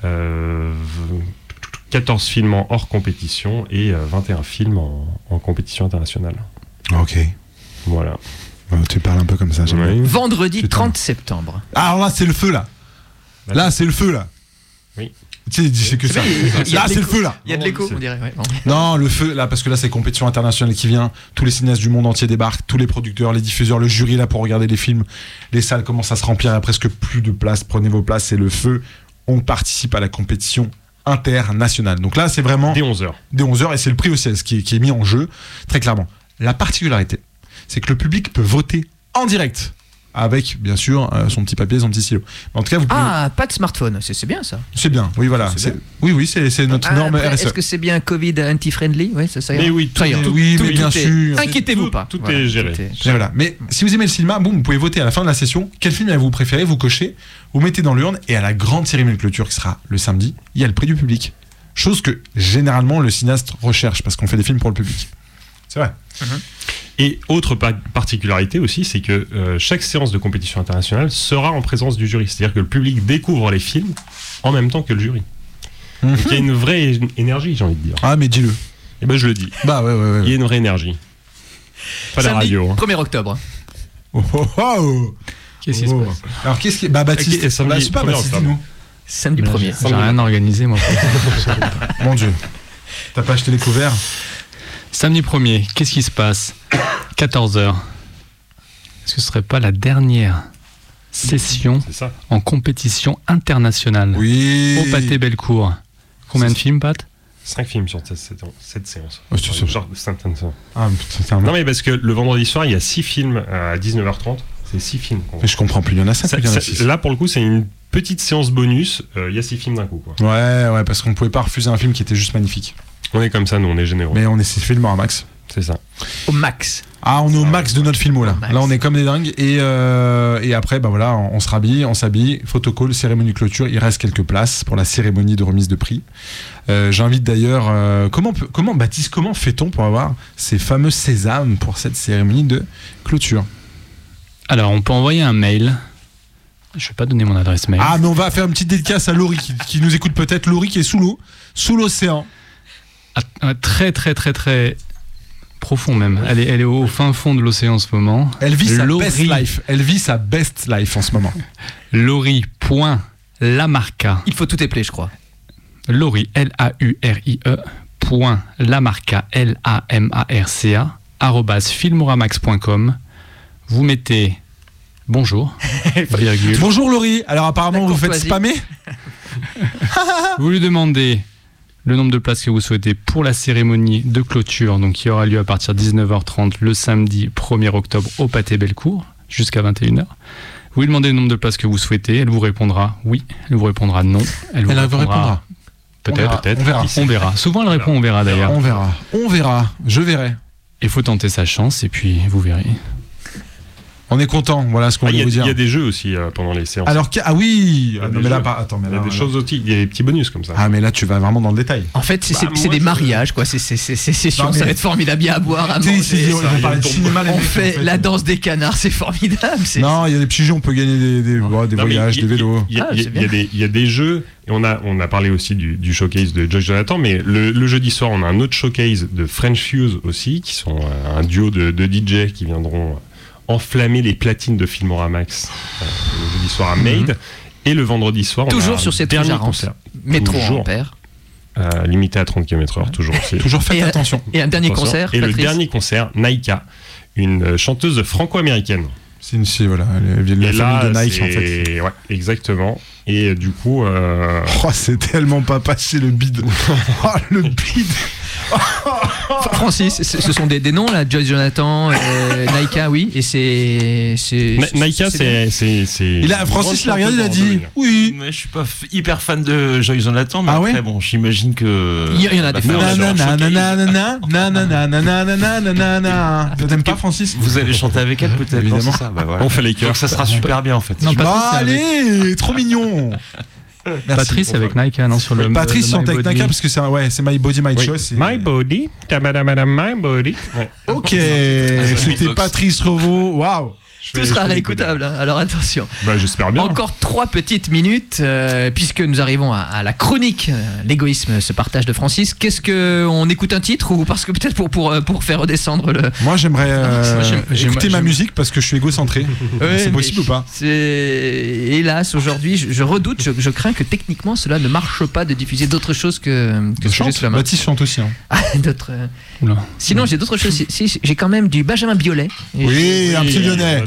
euh, quatorze films en hors compétition et euh, vingt et un films en, en compétition internationale. Ok. Voilà. Euh, Tu parles un peu comme ça, j'aime bien. Ouais. Vendredi Putain. trente septembre. Alors là, c'est le feu là. Là, c'est le feu là. Oui. Tu sais, c'est que ça. vrai, il y a- il y a Là, de c'est le l'écho. feu là. Il y a de l'écho, on dirait. Ouais, bon. Non, le feu, là, parce que là, c'est compétition internationale qui vient. Tous les cinéastes du monde entier débarquent, tous les producteurs, les diffuseurs, le jury là pour regarder les films. Les salles commencent à se remplir, il y a presque plus de place. Prenez vos places, c'est le feu. On participe à la compétition internationale. Donc là, c'est vraiment Dès onze heures. dès onze heures et c'est le prix aussi ce qui est, qui est mis en jeu, très clairement. La particularité, c'est que le public peut voter en direct avec bien sûr euh, son petit papier, son petit stylo. Mais en tout cas, vous pouvez... Ah, pas de smartphone, c'est c'est bien ça. C'est bien, oui voilà. C'est C'est- bien. Oui, oui, c'est c'est notre Ah, norme après, R S E. Est-ce que c'est bien Covid anti-friendly? Oui, ça, ça ira. Mais oui, Ça ira. tout- oui, mais tout bien est- sûr. Inquiétez-vous Tout- pas. tout est géré. Et voilà. Mais si vous aimez le cinéma, bon, vous pouvez voter à la fin de la session. Quel film avez-vous préféré? Vous cochez, vous mettez dans l'urne, et à la grande cérémonie de clôture qui sera le samedi, il y a le prix du public. Chose que généralement le cinéaste recherche parce qu'on fait des films pour le public. C'est vrai. Et autre pa- particularité aussi, c'est que euh, chaque séance de compétition internationale sera en présence du jury. C'est-à-dire que le public découvre les films en même temps que le jury. Donc il y a une vraie é- énergie, j'ai envie de dire. Ah, mais dis-le. Et ben je le dis. Bah ouais, ouais, ouais. Il y a une vraie énergie. Pas la Samedi, radio. hein. premier octobre. Oh, oh, oh. Qu'est-ce qui se Oh. passe? Alors qu'est-ce qui. Bah Baptiste, Ok, samedi, bah, je sais pas, premier Baptiste, octobre. dis-nous. Samedi Là, premier. J'ai j'ai rien organisé, moi. Mon Dieu. T'as pas acheté les couverts? Samedi premier, qu'est-ce qui se passe? quatorze heures. Est-ce que ce serait pas la dernière session C'est ça. en compétition internationale Oui. au Pâté Bellecour? Combien de films, Pat? Cinq films sur cette, cette- cette séance. Oh, c'est ça. Genre de Saint-Antoine. Ah, putain, c'est un Non mais parce que le vendredi soir, il y a six films à dix-neuf heures trente. C'est six films. qu'on- Mais je comprends plus, il y en a cinq Ça- ou il y en a ça- six? là pour le coup, c'est une petite séance bonus. Euh, Il y a six films d'un coup. Quoi. Ouais, ouais, parce qu'on pouvait pas refuser un film qui était juste magnifique. On est comme ça, nous, on est généreux. Mais on est ces films à max. C'est ça. Au max. Ah, on est au max de notre filmo là. Au max. Là, on est comme des dingues. Et, euh, et après, bah voilà, on, on se rhabille, on s'habille. Photocall, cérémonie clôture. Il reste quelques places pour la cérémonie de remise de prix. Euh, J'invite d'ailleurs. euh, comment, peut- comment, Baptiste, comment fait-on pour avoir ces fameux sésames pour cette cérémonie de clôture? Alors, on peut envoyer un mail. Je vais pas donner mon adresse mail. Ah, mais on va faire une petite dédicace à Laurie qui, qui nous écoute peut-être. Laurie qui est sous l'eau, sous l'océan. Ah, ah, très, très, très, très profond même. Elle est, elle est au fin fond de l'océan en ce moment. Elle vit sa Laurie. best life. Elle vit sa best life en ce moment. Laurie.lamarca. Il faut tout épeler, je crois. Laurie, L A U R I E, point Lamarca, L A M A R C A, arrobas filmoramax point com. Vous mettez bonjour, virgule. Bonjour Laurie. Alors apparemment La vous faites courtoisie. spammer. Vous lui demandez le nombre de places que vous souhaitez pour la cérémonie de clôture, donc qui aura lieu à partir de dix-neuf heures trente le samedi premier octobre au Pâté Bellecour, jusqu'à vingt et une heures. Vous lui demandez le nombre de places que vous souhaitez, elle vous répondra oui, elle vous répondra non, elle vous Elle vous répondra répondra. peut-être, peut-être. On verra. on verra. Souvent elle répond on verra d'ailleurs. On verra. On verra. Je verrai. Il faut tenter sa chance et puis vous verrez. On est content. Voilà ce qu'on Ah, Il voulait y, a- vous il y dire. a des jeux aussi euh, pendant les séances. Alors que- ah oui. Il y a Ah, des non, mais là jeux. pas. Attends, mais il y là, a des là- choses aussi, il y a des petits bonus comme ça. Ah mais là tu vas vraiment dans le détail. En fait, c'est Bah, c'est- moi, c'est des je- mariages, quoi. C'est c'est- c'est- c'est session, Non, mais- ça va être formidable. Bien à boire, à Tu sais, manger. ici, ils vont ça, il y a parler de une cinéma, les On mecs, fait en la danse des canards, c'est formidable. c'est- Non, il y a des petits jeux, on peut gagner des, des, ouais, des Non, mais voyages, il y a- des vélos. Il y, a- Ah, il y a- c'est il y a bien. des- il y a des jeux, et on a, on a parlé aussi du, du showcase de Josh Jonathan, mais le, le jeudi soir, on a un autre showcase de French Fuse aussi, qui sont euh, un duo de, de D J qui viendront enflammer les platines de Filmoramax euh, le jeudi soir à Made. Et le vendredi soir, on Toujours a sur un cette dernier Jarence. concert, Métro Toujours. Ampère. euh, limité à trente kilomètres heure, toujours aussi. Toujours faites Et, euh, attention. Et un dernier Attention. concert. Et le Patrice. dernier concert, Naika, une euh, chanteuse franco-américaine. C'est une si, voilà, elle vient de la Et là, famille de Nike en c'est- fait. Ouais, exactement. Et euh, du coup, euh, Oh, c'est tellement pas passé le bide. Oh, le bide. F- Francis, ce ce sont des, des noms là, Joyce Jonathan, euh, Naika, oui, et c'est. c'est- Na- Naika, c'est. c'est- c'est Il a, une Francis grande l'a regardé, il a chanteuse dit dans le oui. Mais je suis pas f- hyper fan de Joyce Jonathan, mais Ah après, ouais bon, j'imagine que. Il y- il y en a va des faire fans. leur showcase. Nanana, nanana, nanana, nanana. Tu t'aimes pas Francis? Vous allez chanter avec elle peut-être, non, Évidemment. c'est ça, bah voilà. On fait les cœurs. Donc ça sera super bien en fait. Non, Bah, Patrice, c'est avec, allez, trop mignon. Merci. Patrice c'est avec Nike, non, sur le. Patrice le chante My avec Body. Naka parce que c'est un- ouais, c'est My Body My Oui. Choice. et- My body, tamadamada, my body. Ouais. Ok, c'était beatbox. Patrice Revaux. Waouh. Je Tout fais- sera je fais des réécoutable, hein, alors attention. coups de- Bah, j'espère bien. Encore trois petites minutes, euh, puisque nous arrivons à, à la chronique, euh, l'égoïsme se partage de Francis. Qu'est-ce que on écoute un titre ou parce que peut-être pour, pour, euh, pour faire redescendre le. Moi, j'aimerais euh, Moi, j'aime- j'aime- écouter ma j'aime- musique parce que je suis égocentré. c'est possible ou pas? C'est hélas aujourd'hui, je, je redoute, je, je crains que techniquement cela ne marche pas de diffuser d'autres choses que, que ce que j'ai Chante. sous la main. Baptiste chante aussi. hein. Ah, d'autres, euh, Oula. Sinon j'ai d'autres choses. Si, si, j'ai quand même du Benjamin Biolay. Et Oui, un petit Oui, lyonnais. on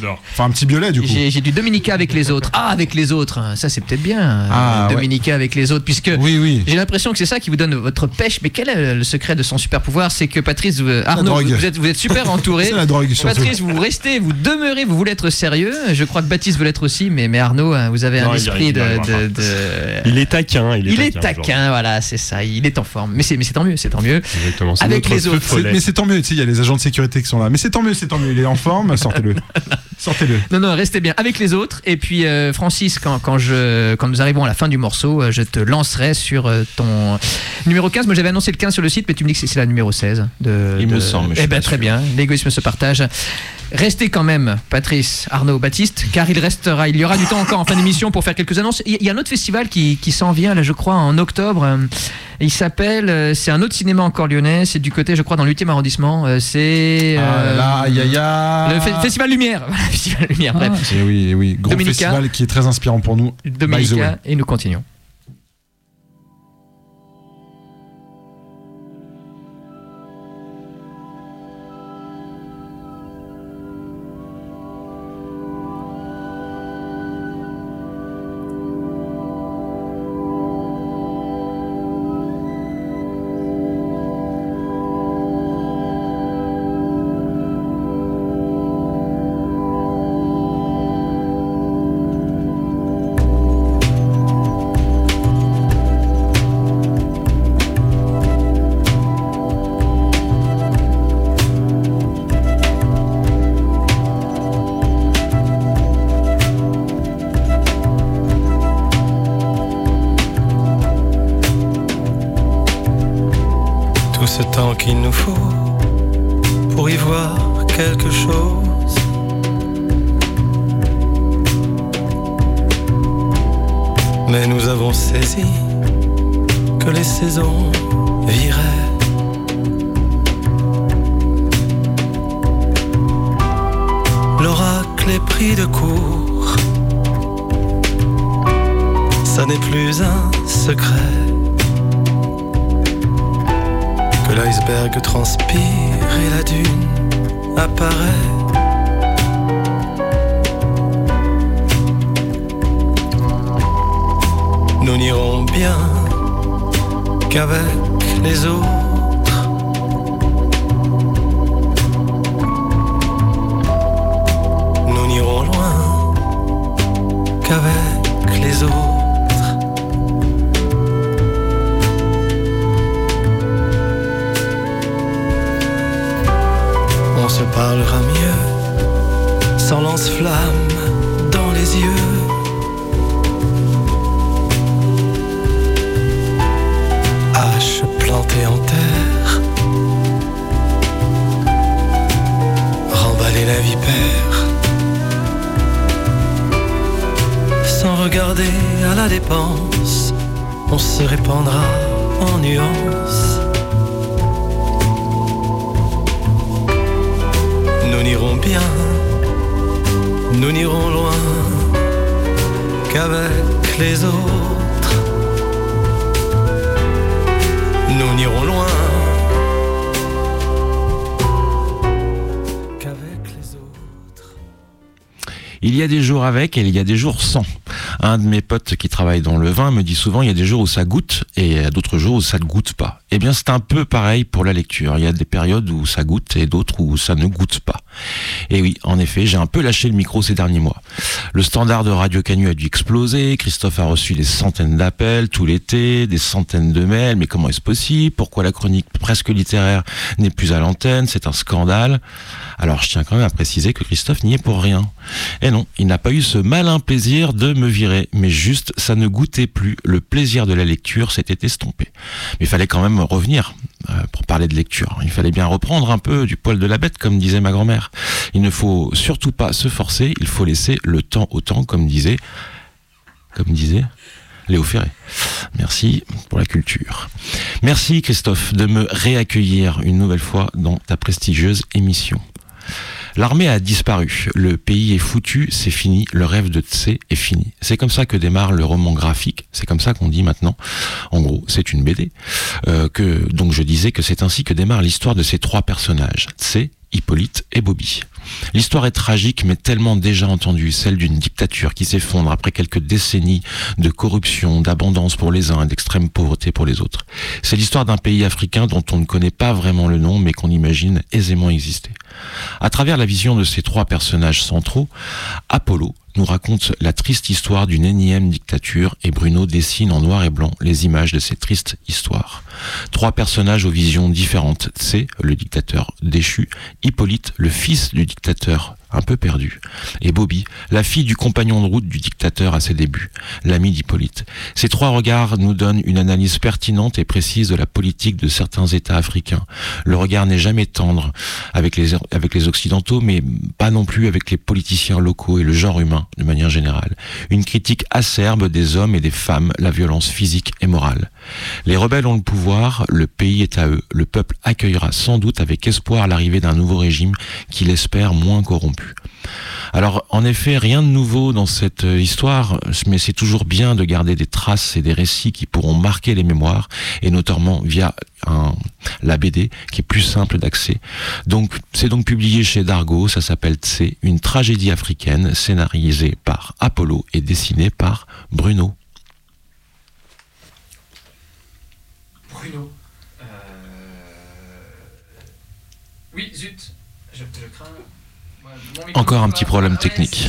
j'adore. Enfin, un petit violet, du coup. J'ai, j'ai du Dominica avec les autres. Ah, avec les autres, ça c'est peut-être bien. Ah, euh, Dominica ouais. avec les autres, puisque oui, oui. j'ai l'impression que c'est ça qui vous donne votre pêche. Mais quel est le secret de son super pouvoir? C'est que Patrice, euh, Arnaud, vous, vous, êtes, vous êtes super entouré. C'est la drogue, surtout. Patrice, vous restez, vous demeurez, vous voulez être sérieux. Je crois que Baptiste veut l'être aussi, mais, mais Arnaud, vous avez non, un esprit de, de, de... Il est taquin. Il est il taquin, est taquin voilà, c'est ça. Il est en forme. Mais c'est, mais c'est tant mieux, c'est tant mieux. Exactement. C'est avec les autres. C'est, mais c'est tant mieux. Tu sais, il y a les agents de sécurité qui sont là. Mais c'est tant mieux, c'est tant mieux. Il est en forme. Sortez-le. Sortez-le. Non, non, restez bien avec les autres. Et puis, euh, Francis, quand, quand, je, quand nous arrivons à la fin du morceau, je te lancerai sur ton numéro quinze. Moi, j'avais annoncé le quinze sur le site, mais tu me dis que c'est, c'est la numéro seize. De, il de... me semble. Eh ben, très bien. L'égoïsme se partage. Restez quand même, Patrice, Arnaud, Baptiste, car il restera, il y aura du temps encore en fin d'émission pour faire quelques annonces. Il y a un autre festival qui, qui s'en vient, là, je crois, en octobre. Il s'appelle, c'est un autre cinéma encore lyonnais, c'est du côté, je crois, dans le huitième arrondissement. C'est. Euh, ah là, ya, ya. Le fe- Festival Lumière. Voilà, Festival Lumière, bref. Ah, et oui, et oui. Gros Dominica, festival qui est très inspirant pour nous. Dominica, et nous continuons. Ce temps qu'il nous faut pour y voir quelque chose. Mais nous avons saisi que les saisons viraient. L'oracle est pris de court. Ça n'est plus un secret. Que l'iceberg transpire et la dune apparaît. Nous n'irons bien qu'avec les autres. Nous n'irons loin qu'avec les autres. On se parlera mieux, sans lance-flamme dans les yeux. Hache plantée en terre, remballer la vipère, sans regarder à la dépense, on se répandra en nuances. Nous n'irons bien, nous n'irons loin qu'avec les autres. Nous n'irons loin qu'avec les autres. Il y a des jours avec et il y a des jours sans. Un de mes potes qui travaille dans le vin me dit souvent il y a des jours où ça goûte et il y a d'autres jours où ça ne goûte pas. Eh bien c'est un peu pareil pour la lecture. Il y a des périodes où ça goûte et d'autres où ça ne goûte pas. Et oui, en effet, j'ai un peu lâché le micro ces derniers mois. Le standard de Radio Canu a dû exploser. Christophe a reçu des centaines d'appels tout l'été, des centaines de mails. Mais comment est-ce possible? Pourquoi la chronique presque littéraire n'est plus à l'antenne? C'est un scandale. Alors je tiens quand même à préciser que Christophe n'y est pour rien. Et non, il n'a pas eu ce malin plaisir de me virer, mais juste ça ne goûtait plus. Le plaisir de la lecture s'était estompé. Mais il fallait quand même revenir euh, pour parler de lecture. Il fallait bien reprendre un peu du poil de la bête, comme disait ma grand-mère. Il ne faut surtout pas se forcer, il faut laisser le temps au temps, comme disait, comme disait Léo Ferré. Merci pour la culture. Merci Christophe de me réaccueillir une nouvelle fois dans ta prestigieuse émission. L'armée a disparu, le pays est foutu, c'est fini, le rêve de Tsé est fini. C'est comme ça que démarre le roman graphique, c'est comme ça qu'on dit maintenant. En gros, c'est une B D. Euh, que, donc je disais que c'est ainsi que démarre l'histoire de ces trois personnages, Tsé, Hippolyte et Bobby. L'histoire est tragique mais tellement déjà entendue, celle d'une dictature qui s'effondre après quelques décennies de corruption, d'abondance pour les uns et d'extrême pauvreté pour les autres. C'est l'histoire d'un pays africain dont on ne connaît pas vraiment le nom mais qu'on imagine aisément exister. À travers la vision de ces trois personnages centraux, Apollo nous raconte la triste histoire d'une énième dictature et Bruno dessine en noir et blanc les images de ces tristes histoires. Trois personnages aux visions différentes. Tsé, le dictateur déchu, Hippolyte, le fils du dictateur un peu perdu, et Bobby, la fille du compagnon de route du dictateur à ses débuts, l'ami d'Hippolyte. Ces trois regards nous donnent une analyse pertinente et précise de la politique de certains États africains. Le regard n'est jamais tendre avec les, avec les Occidentaux, mais pas non plus avec les politiciens locaux et le genre humain de manière générale. Une critique acerbe des hommes et des femmes, la violence physique et morale. Les rebelles ont le pouvoir, le pays est à eux. Le peuple accueillera sans doute avec espoir l'arrivée d'un nouveau régime qu'il espère moins corrompu. Alors, en effet, rien de nouveau dans cette histoire, mais c'est toujours bien de garder des traces et des récits qui pourront marquer les mémoires, et notamment via un, la B D qui est plus simple d'accès. Donc, c'est donc publié chez Dargaud, ça s'appelle Tsé, une tragédie africaine scénarisée par Apollo et dessinée par Bruno. Bruno. Euh... Oui, zut, je te le crains. Encore un petit problème technique.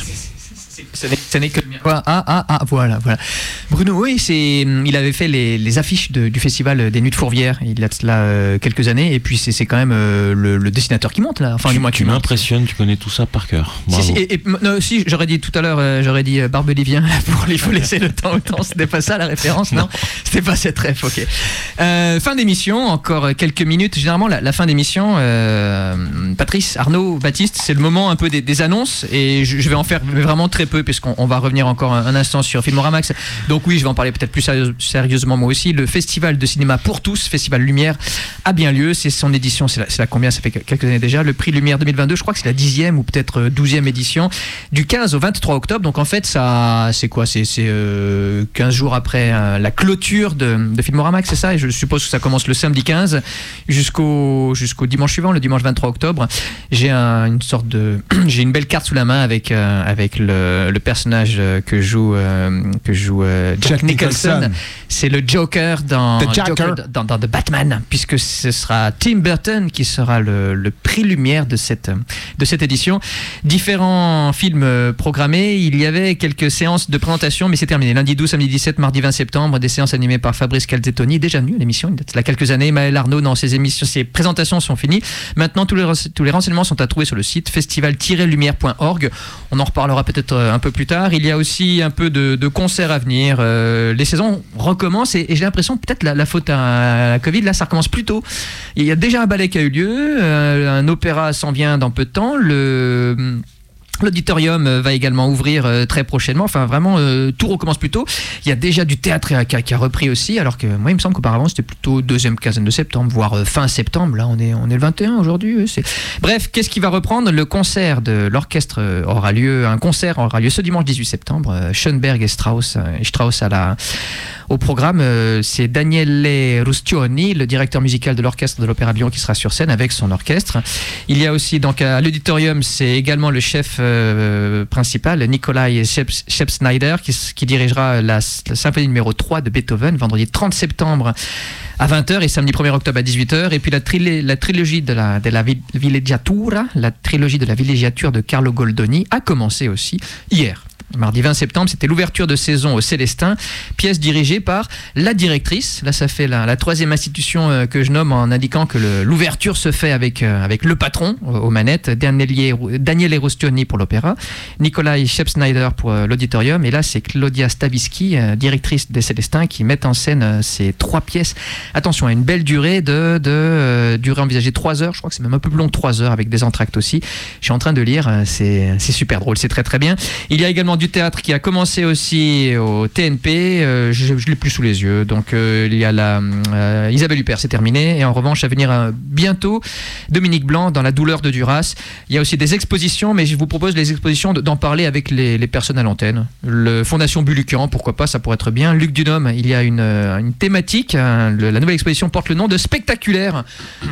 Ce n'est que ah ah ah voilà voilà. Bruno, oui, c'est il avait fait les, les affiches de, du festival des Nuits de Fourvière il y a cela euh, quelques années et puis c'est, c'est quand même euh, le, le dessinateur qui monte là. Enfin, du moins tu m'impressionnes, tu connais tout ça par cœur. Si, si, et, et, non, si j'aurais dit tout à l'heure, euh, j'aurais dit euh, Barbelivien pour il faut laisser le temps au temps. C'était pas ça la référence, non, non. C'était pas cette ref. Ok. Euh, fin d'émission, encore quelques minutes. Généralement la, la fin d'émission, euh, Patrice, Arnaud, Baptiste, c'est le moment un peu des, des annonces et je, je vais en faire vraiment très peu puisqu'on on va revenir encore un, un instant sur Filmora Max. Donc oui, je vais en parler peut-être plus sérieux, sérieusement moi aussi. Le festival de cinéma pour tous, Festival Lumière, a bien lieu. C'est son édition, c'est la, c'est la combien? Ça fait quelques années déjà. Le prix Lumière deux mille vingt-deux, je crois que c'est la dixième ou peut-être douzième édition, du quinze au vingt-trois octobre. Donc en fait, ça, c'est quoi? C'est, c'est euh, quinze jours après euh, la clôture de, de Filmora Max, c'est ça? Et je suppose que ça commence le samedi quinze jusqu'au, jusqu'au dimanche suivant, le dimanche vingt-trois octobre. J'ai un, une sorte de... j'ai une belle carte sous la main avec, euh, avec le, le personnage que joue, euh, que joue euh, Jack, Jack Nicholson. Nicholson. C'est le Joker dans, Joker dans, dans The Batman, puisque ce sera Tim Burton qui sera le, le prix Lumière de cette, de cette édition. Différents films programmés. Il y avait quelques séances de présentation, mais c'est terminé. Lundi douze, samedi dix-sept, mardi vingt septembre, des séances animées par Fabrice Calzettoni, déjà venu à l'émission il y a quelques années. Maël Arnaud, dans ses émissions, ses présentations sont finies. Maintenant, tous les, tous les renseignements sont à trouver sur le site festival tiret lumière point org. On en reparlera peut-être un peu plus tard. Il y a aussi un peu de, de concerts à venir. Euh, les saisons recommencent et, et j'ai l'impression peut-être la, la faute à la Covid, là ça recommence plus tôt. Il y a déjà un ballet qui a eu lieu, euh, un opéra s'en vient dans peu de temps. Le... L'auditorium va également ouvrir très prochainement. Enfin, vraiment, euh, tout recommence plus tôt. Il y a déjà du théâtre qui a, qui a repris aussi, alors que moi, il me semble qu'auparavant, c'était plutôt deuxième quinzaine de septembre, voire euh, fin septembre. Là, on est, on est le vingt et un aujourd'hui. C'est... Bref, qu'est-ce qui va reprendre? Le concert de l'orchestre aura lieu, un concert aura lieu ce dimanche dix-huit septembre. Euh, Schoenberg et Strauss, euh, Strauss à la... Au programme, euh, c'est Daniele Rustioni, le directeur musical de l'orchestre de l'Opéra de Lyon, qui sera sur scène avec son orchestre. Il y a aussi, donc, à l'auditorium, c'est également le chef euh, principal, Nikolai Shep-Schneider, qui, qui dirigera la, la symphonie numéro trois de Beethoven, vendredi trente septembre à vingt heures et samedi premier octobre à dix-huit heures. Et puis la, trilé, la trilogie de la, de la villeggiatura, la trilogie de la villeggiature de Carlo Goldoni a commencé aussi hier. Mardi vingt septembre, c'était l'ouverture de saison au Célestin, pièce dirigée par la directrice. Là, ça fait la, la troisième institution euh, que je nomme en indiquant que le, l'ouverture se fait avec, euh, avec le patron euh, aux manettes, Daniele Rustioni pour l'opéra, Nikolai Shep-Schneider pour euh, l'auditorium. Et là, c'est Claudia Stavisky, euh, directrice des Célestins, qui met en scène euh, ces trois pièces. Attention, à une belle durée de, de euh, durée envisagée trois heures. Je crois que c'est même un peu plus long que trois heures avec des entractes aussi. Je suis en train de lire, euh, c'est, c'est super drôle, c'est très très bien. Il y a également du théâtre qui a commencé aussi au T N P, euh, je ne l'ai plus sous les yeux, donc euh, il y a la euh, Isabelle Huppert, c'est terminé, et en revanche à venir euh, bientôt Dominique Blanc dans La douleur de Duras. Il y a aussi des expositions, mais je vous propose les expositions de, d'en parler avec les, les personnes à l'antenne. Le Fondation Bulucan, pourquoi pas, ça pourrait être bien. Luc Dunhomme, il y a une, une thématique, hein, le, la nouvelle exposition porte le nom de Spectaculaire.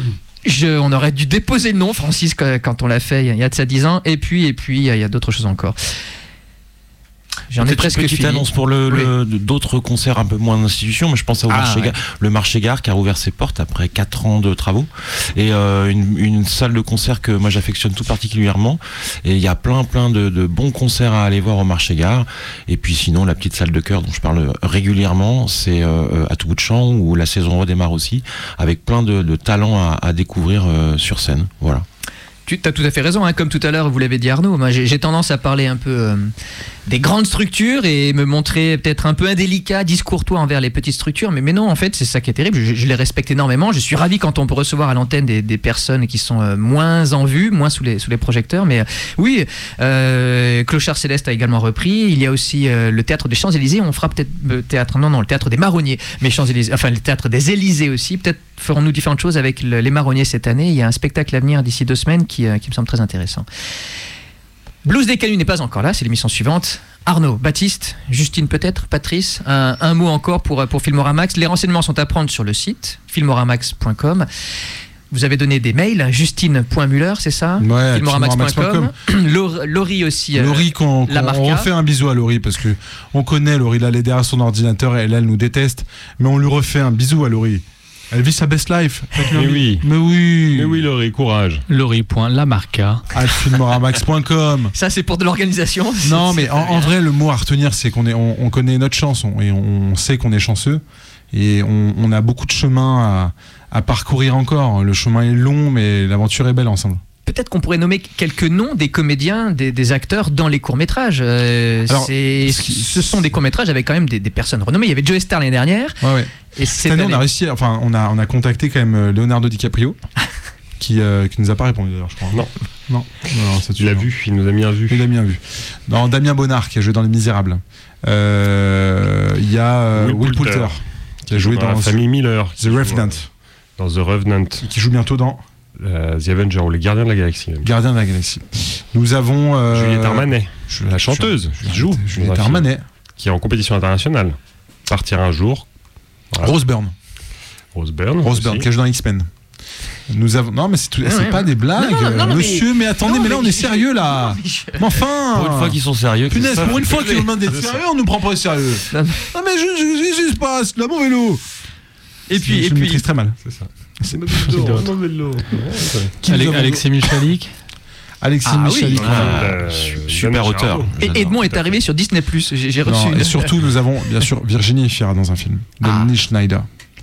Je, on aurait dû déposer le nom, Francis, quand, quand on l'a fait il y a de ça dix ans. Et puis, et puis, il y a, il y a d'autres choses encore. J'en ai Peut-être presque une petite fini. annonce pour le, le- d'autres concerts un peu moins d'institutions, mais je pense au Ah, marché ouais. Gare, le marché Gare qui a rouvert ses portes après quatre ans de travaux et euh, une, une salle de concert que moi j'affectionne tout particulièrement. Et il y a plein plein de, de bons concerts à aller voir au marché Gare. Et puis sinon la petite salle de chœur dont je parle régulièrement, c'est euh, à tout bout de champ où la saison redémarre aussi, avec plein de, de talents à, à découvrir euh, sur scène. Voilà. Tu as tout à fait raison, hein, comme tout à l'heure vous l'avez dit Arnaud, moi j'ai j'ai tendance à parler un peu euh, des grandes structures et me montrer peut-être un peu indélicat, discourtois envers les petites structures, mais, mais non, en fait c'est ça qui est terrible, je, je les respecte énormément, je suis ravi quand on peut recevoir à l'antenne des, des personnes qui sont euh, moins en vue, moins sous les, sous les projecteurs, mais euh, oui, euh, Clochard Céleste a également repris, il y a aussi euh, le théâtre des Champs-Élysées, on fera peut-être le théâtre, non non, le théâtre des Marronniers, mais Champs-Élysées, enfin le théâtre des Élysées aussi, peut-être ferons-nous différentes choses avec le, les Marronniers cette année, il y a un spectacle à venir d'ici deux semaines qui, euh, qui me semble très intéressant. Blues des Canuts n'est pas encore là, c'est l'émission suivante. Arnaud, Baptiste, Justine peut-être, Patrice, un, un mot encore pour, pour Filmoramax. Les renseignements sont à prendre sur le site filmoramax point com. Vous avez donné des mails, justine point muller, c'est ça? Ouais, filmoramax point filmoramax com. Laure- Laurie aussi. euh, Laurie, qu'on, la qu'on- Marca. on refait un bisou à Laurie parce que on connaît Laurie, là, elle est derrière son ordinateur et elle, elle nous déteste, mais on lui refait un bisou à Laurie. Elle vit sa best life. Mais oui. Mais oui. Mais oui, Laurie, courage. Laurie.lamarca. À filmoramax point com. Ça, c'est pour de l'organisation. Non, C'est- mais c'est en, très en bien. vrai, le mot à retenir, c'est qu'on est, on, on connaît notre chance on- et on sait qu'on est chanceux et on, on a beaucoup de chemin à, à parcourir encore. Le chemin est long, mais l'aventure est belle ensemble. Peut-être qu'on pourrait nommer quelques noms des comédiens, des, des acteurs dans les courts-métrages. Euh, Alors, c'est- ce qui- ce sont des courts-métrages avec quand même des, des personnes renommées. Il y avait Joe Star l'année dernière. Ouais, ouais. Et Cette année, on a réussi, enfin, on a, on a contacté quand même Leonardo DiCaprio, qui, euh, qui nous a pas répondu d'ailleurs, je crois. Non. Non, non, c'est Il a sûr. vu, il nous a mis un vu. Il a bien vu. Dans Damien Bonnard, qui a joué dans Les Misérables. Euh, Il y a euh, Will Will Poulter, Poulter, qui a joué dans la famille Miller. The Revenant, Dans The Revenant. qui joue bientôt dans Euh, The Avenger ou les Gardiens de la Galaxie. Même. Gardien de la Galaxie. Nous avons euh, Juliette Armanet, je- la chanteuse, je- qui joue dans Juliette un film. Armanet. qui est en compétition internationale. Partir un jour. Voilà. Rose Byrne. Rose Byrne. Rose aussi. Byrne, qui a joué dans X-Men. Nous avons. Non, mais c'est, tout... Ouais, c'est ouais, pas ouais. des blagues, Non, non, non, non, monsieur. Mais, attendez, non, mais là, mais on est je- sérieux là. Non, mais je- Mais enfin. Pour une fois qu'ils sont sérieux. Punaise, Christophe. pour une fois qu'ils nous demandent d'être C'est ça. sérieux, on nous prend pas au sérieux. Non, mais- Non, mais je, je, je, je, je se passe, là, mon vélo. Et puis, je et le puis, maîtrise très mal. C'est ça. C'est Mon vélo. Qui nous Ale- avons- Alexis Michalik. Alexis Ah oui. Michalik. Ah, Euh, super Daniel auteur. Charbot. et J'adore. Edmond est arrivé sur Disney plus. J'ai j'ai reçu. Non, une- et surtout, nous avons bien sûr Virginie Efira dans un film de Ah. Lee Schneider.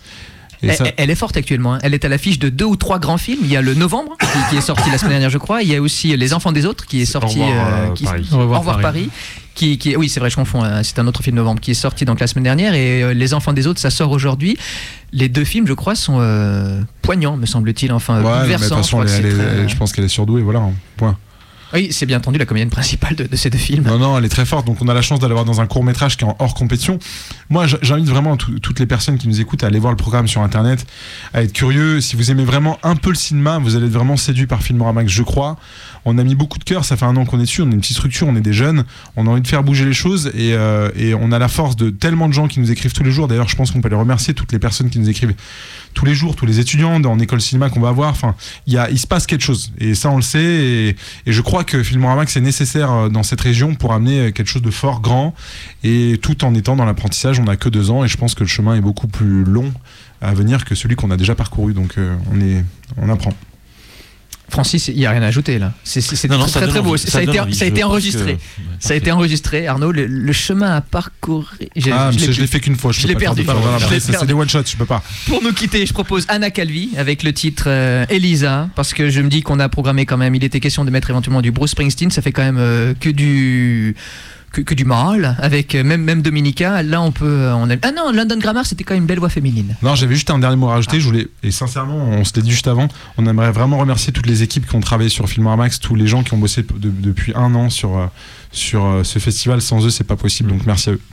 Et Elle, ça, elle est forte actuellement. hein. Elle est à l'affiche de deux ou trois grands films. Il y a le Novembre qui, qui est sorti la semaine dernière, je crois. Il y a aussi Les Enfants des autres qui est C'est sorti. Au revoir, euh, euh, qui- Paris. Au revoir, Au revoir Paris. Qui, qui, oui, c'est vrai, je confonds. hein. C'est un autre film Novembre qui est sorti donc la semaine dernière. Et euh, Les Enfants des autres, ça sort aujourd'hui. Les deux films, je crois, sont euh, poignants, me semble-t-il. Enfin, ouais, mais de toute bouleversants. façon, je, crois elle, que elle c'est est- très- je pense qu'elle est surdouée, voilà. hein. Point. Oui, c'est bien entendu la comédienne principale de, de ces deux films. Non, non, elle est très forte. Donc, on a la chance de l'avoir dans un court métrage qui est en hors compétition. Moi, j- j'invite vraiment tout- toutes les personnes qui nous écoutent à aller voir le programme sur Internet, à être curieux. Si vous aimez vraiment un peu le cinéma, vous allez être vraiment séduit par Filmoramax, je crois. On a mis beaucoup de cœur. Ça fait un an qu'on est dessus. On est une petite structure, on est des jeunes. On a envie de faire bouger les choses et, euh, et on a la force de tellement de gens qui nous écrivent tous les jours. D'ailleurs, je pense qu'on peut les remercier, toutes les personnes qui nous écrivent tous les jours, tous les étudiants en école cinéma qu'on va avoir. Enfin, il y a, il se passe quelque chose. Et ça, on le sait. Et, et je crois que Filmoramax est nécessaire euh, dans cette région pour amener quelque chose de fort, grand. Et tout en étant dans l'apprentissage, on n'a que deux ans. Et je pense que le chemin est beaucoup plus long à venir que celui qu'on a déjà parcouru. Donc, euh, on, est, on apprend. Francis, il n'y a rien à ajouter là. C'est c'est- c'est Non, non, très ça très, donne très beau. envie, Ça, ça a été, donne envie. ça a été Je pense enregistré. que- Ça a été enregistré, Arnaud. Le, le chemin à parcourir. J'ai- Ah, je mais l'ai je plus. l'ai fait qu'une fois. Je, Je peux l'ai pas perdu. faire de- Je l'ai Ça, c'est perdu. des one shots. Je peux pas. Pour nous quitter, je propose Anna Calvi avec le titre euh, Elisa, parce que je me dis qu'on a programmé quand même. Il était question de mettre éventuellement du Bruce Springsteen. Ça fait quand même euh, que du. Que, que du mal, avec euh, même, même Dominica. Là, on peut. euh, On a... Ah non, London Grammar, c'était quand même une belle voix féminine. Non, j'avais juste un dernier mot à rajouter. Je voulais, et sincèrement, on se l'est dit juste avant, on aimerait vraiment remercier toutes les équipes qui ont travaillé sur Filmoramax, tous les gens qui ont bossé de- depuis un an sur, euh, sur euh, ce festival. Sans eux, c'est pas possible. Donc merci à eux.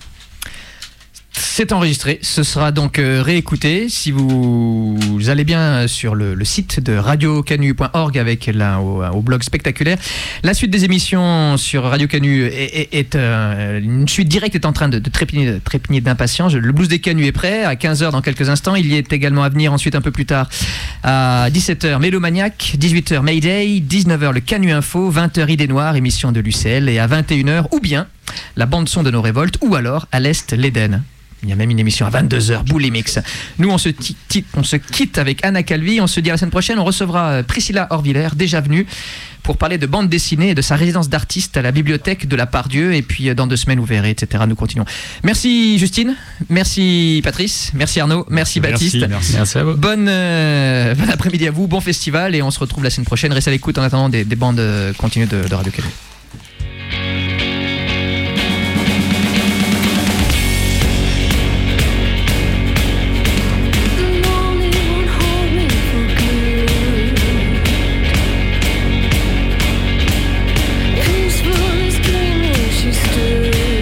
C'est enregistré, ce sera donc euh, réécouté. Si vous allez bien sur le, le site de radio canu point org avec là, au, au blog spectaculaire, la suite des émissions sur Radio Canu est, est- est, euh, une suite directe est en train de, de trépigner, de trépigner d'impatience. Le blues des Canuts est prêt à quinze heures dans quelques instants. Il y est également à venir ensuite un peu plus tard À dix-sept heures, Mélomaniac, dix-huit heures, Mayday, dix-neuf heures, le Canu Info, vingt heures, Idées Noires, émission de l'U C L, et à vingt et une heures, ou bien la bande-son de nos révoltes, ou alors à l'Est, l'Éden. Il y a même une émission à vingt-deux heures, Boulimix. Nous, on se, ti- ti- on se quitte avec Anna Calvi. On se dit à la semaine prochaine. On recevra Priscilla Horviller, déjà venue, pour parler de bande dessinée et de sa résidence d'artiste à la bibliothèque de la Pardieu. Et puis, dans deux semaines, vous verrez, et cetera. Nous continuons. Merci Justine. Merci Patrice. Merci Arnaud. Merci, Merci, Baptiste. Merci, merci à vous. Bonne, euh, bon après-midi à vous. Bon festival. Et on se retrouve la semaine prochaine. Restez à l'écoute en attendant des, des bandes euh, continues de, de Radio Calvi.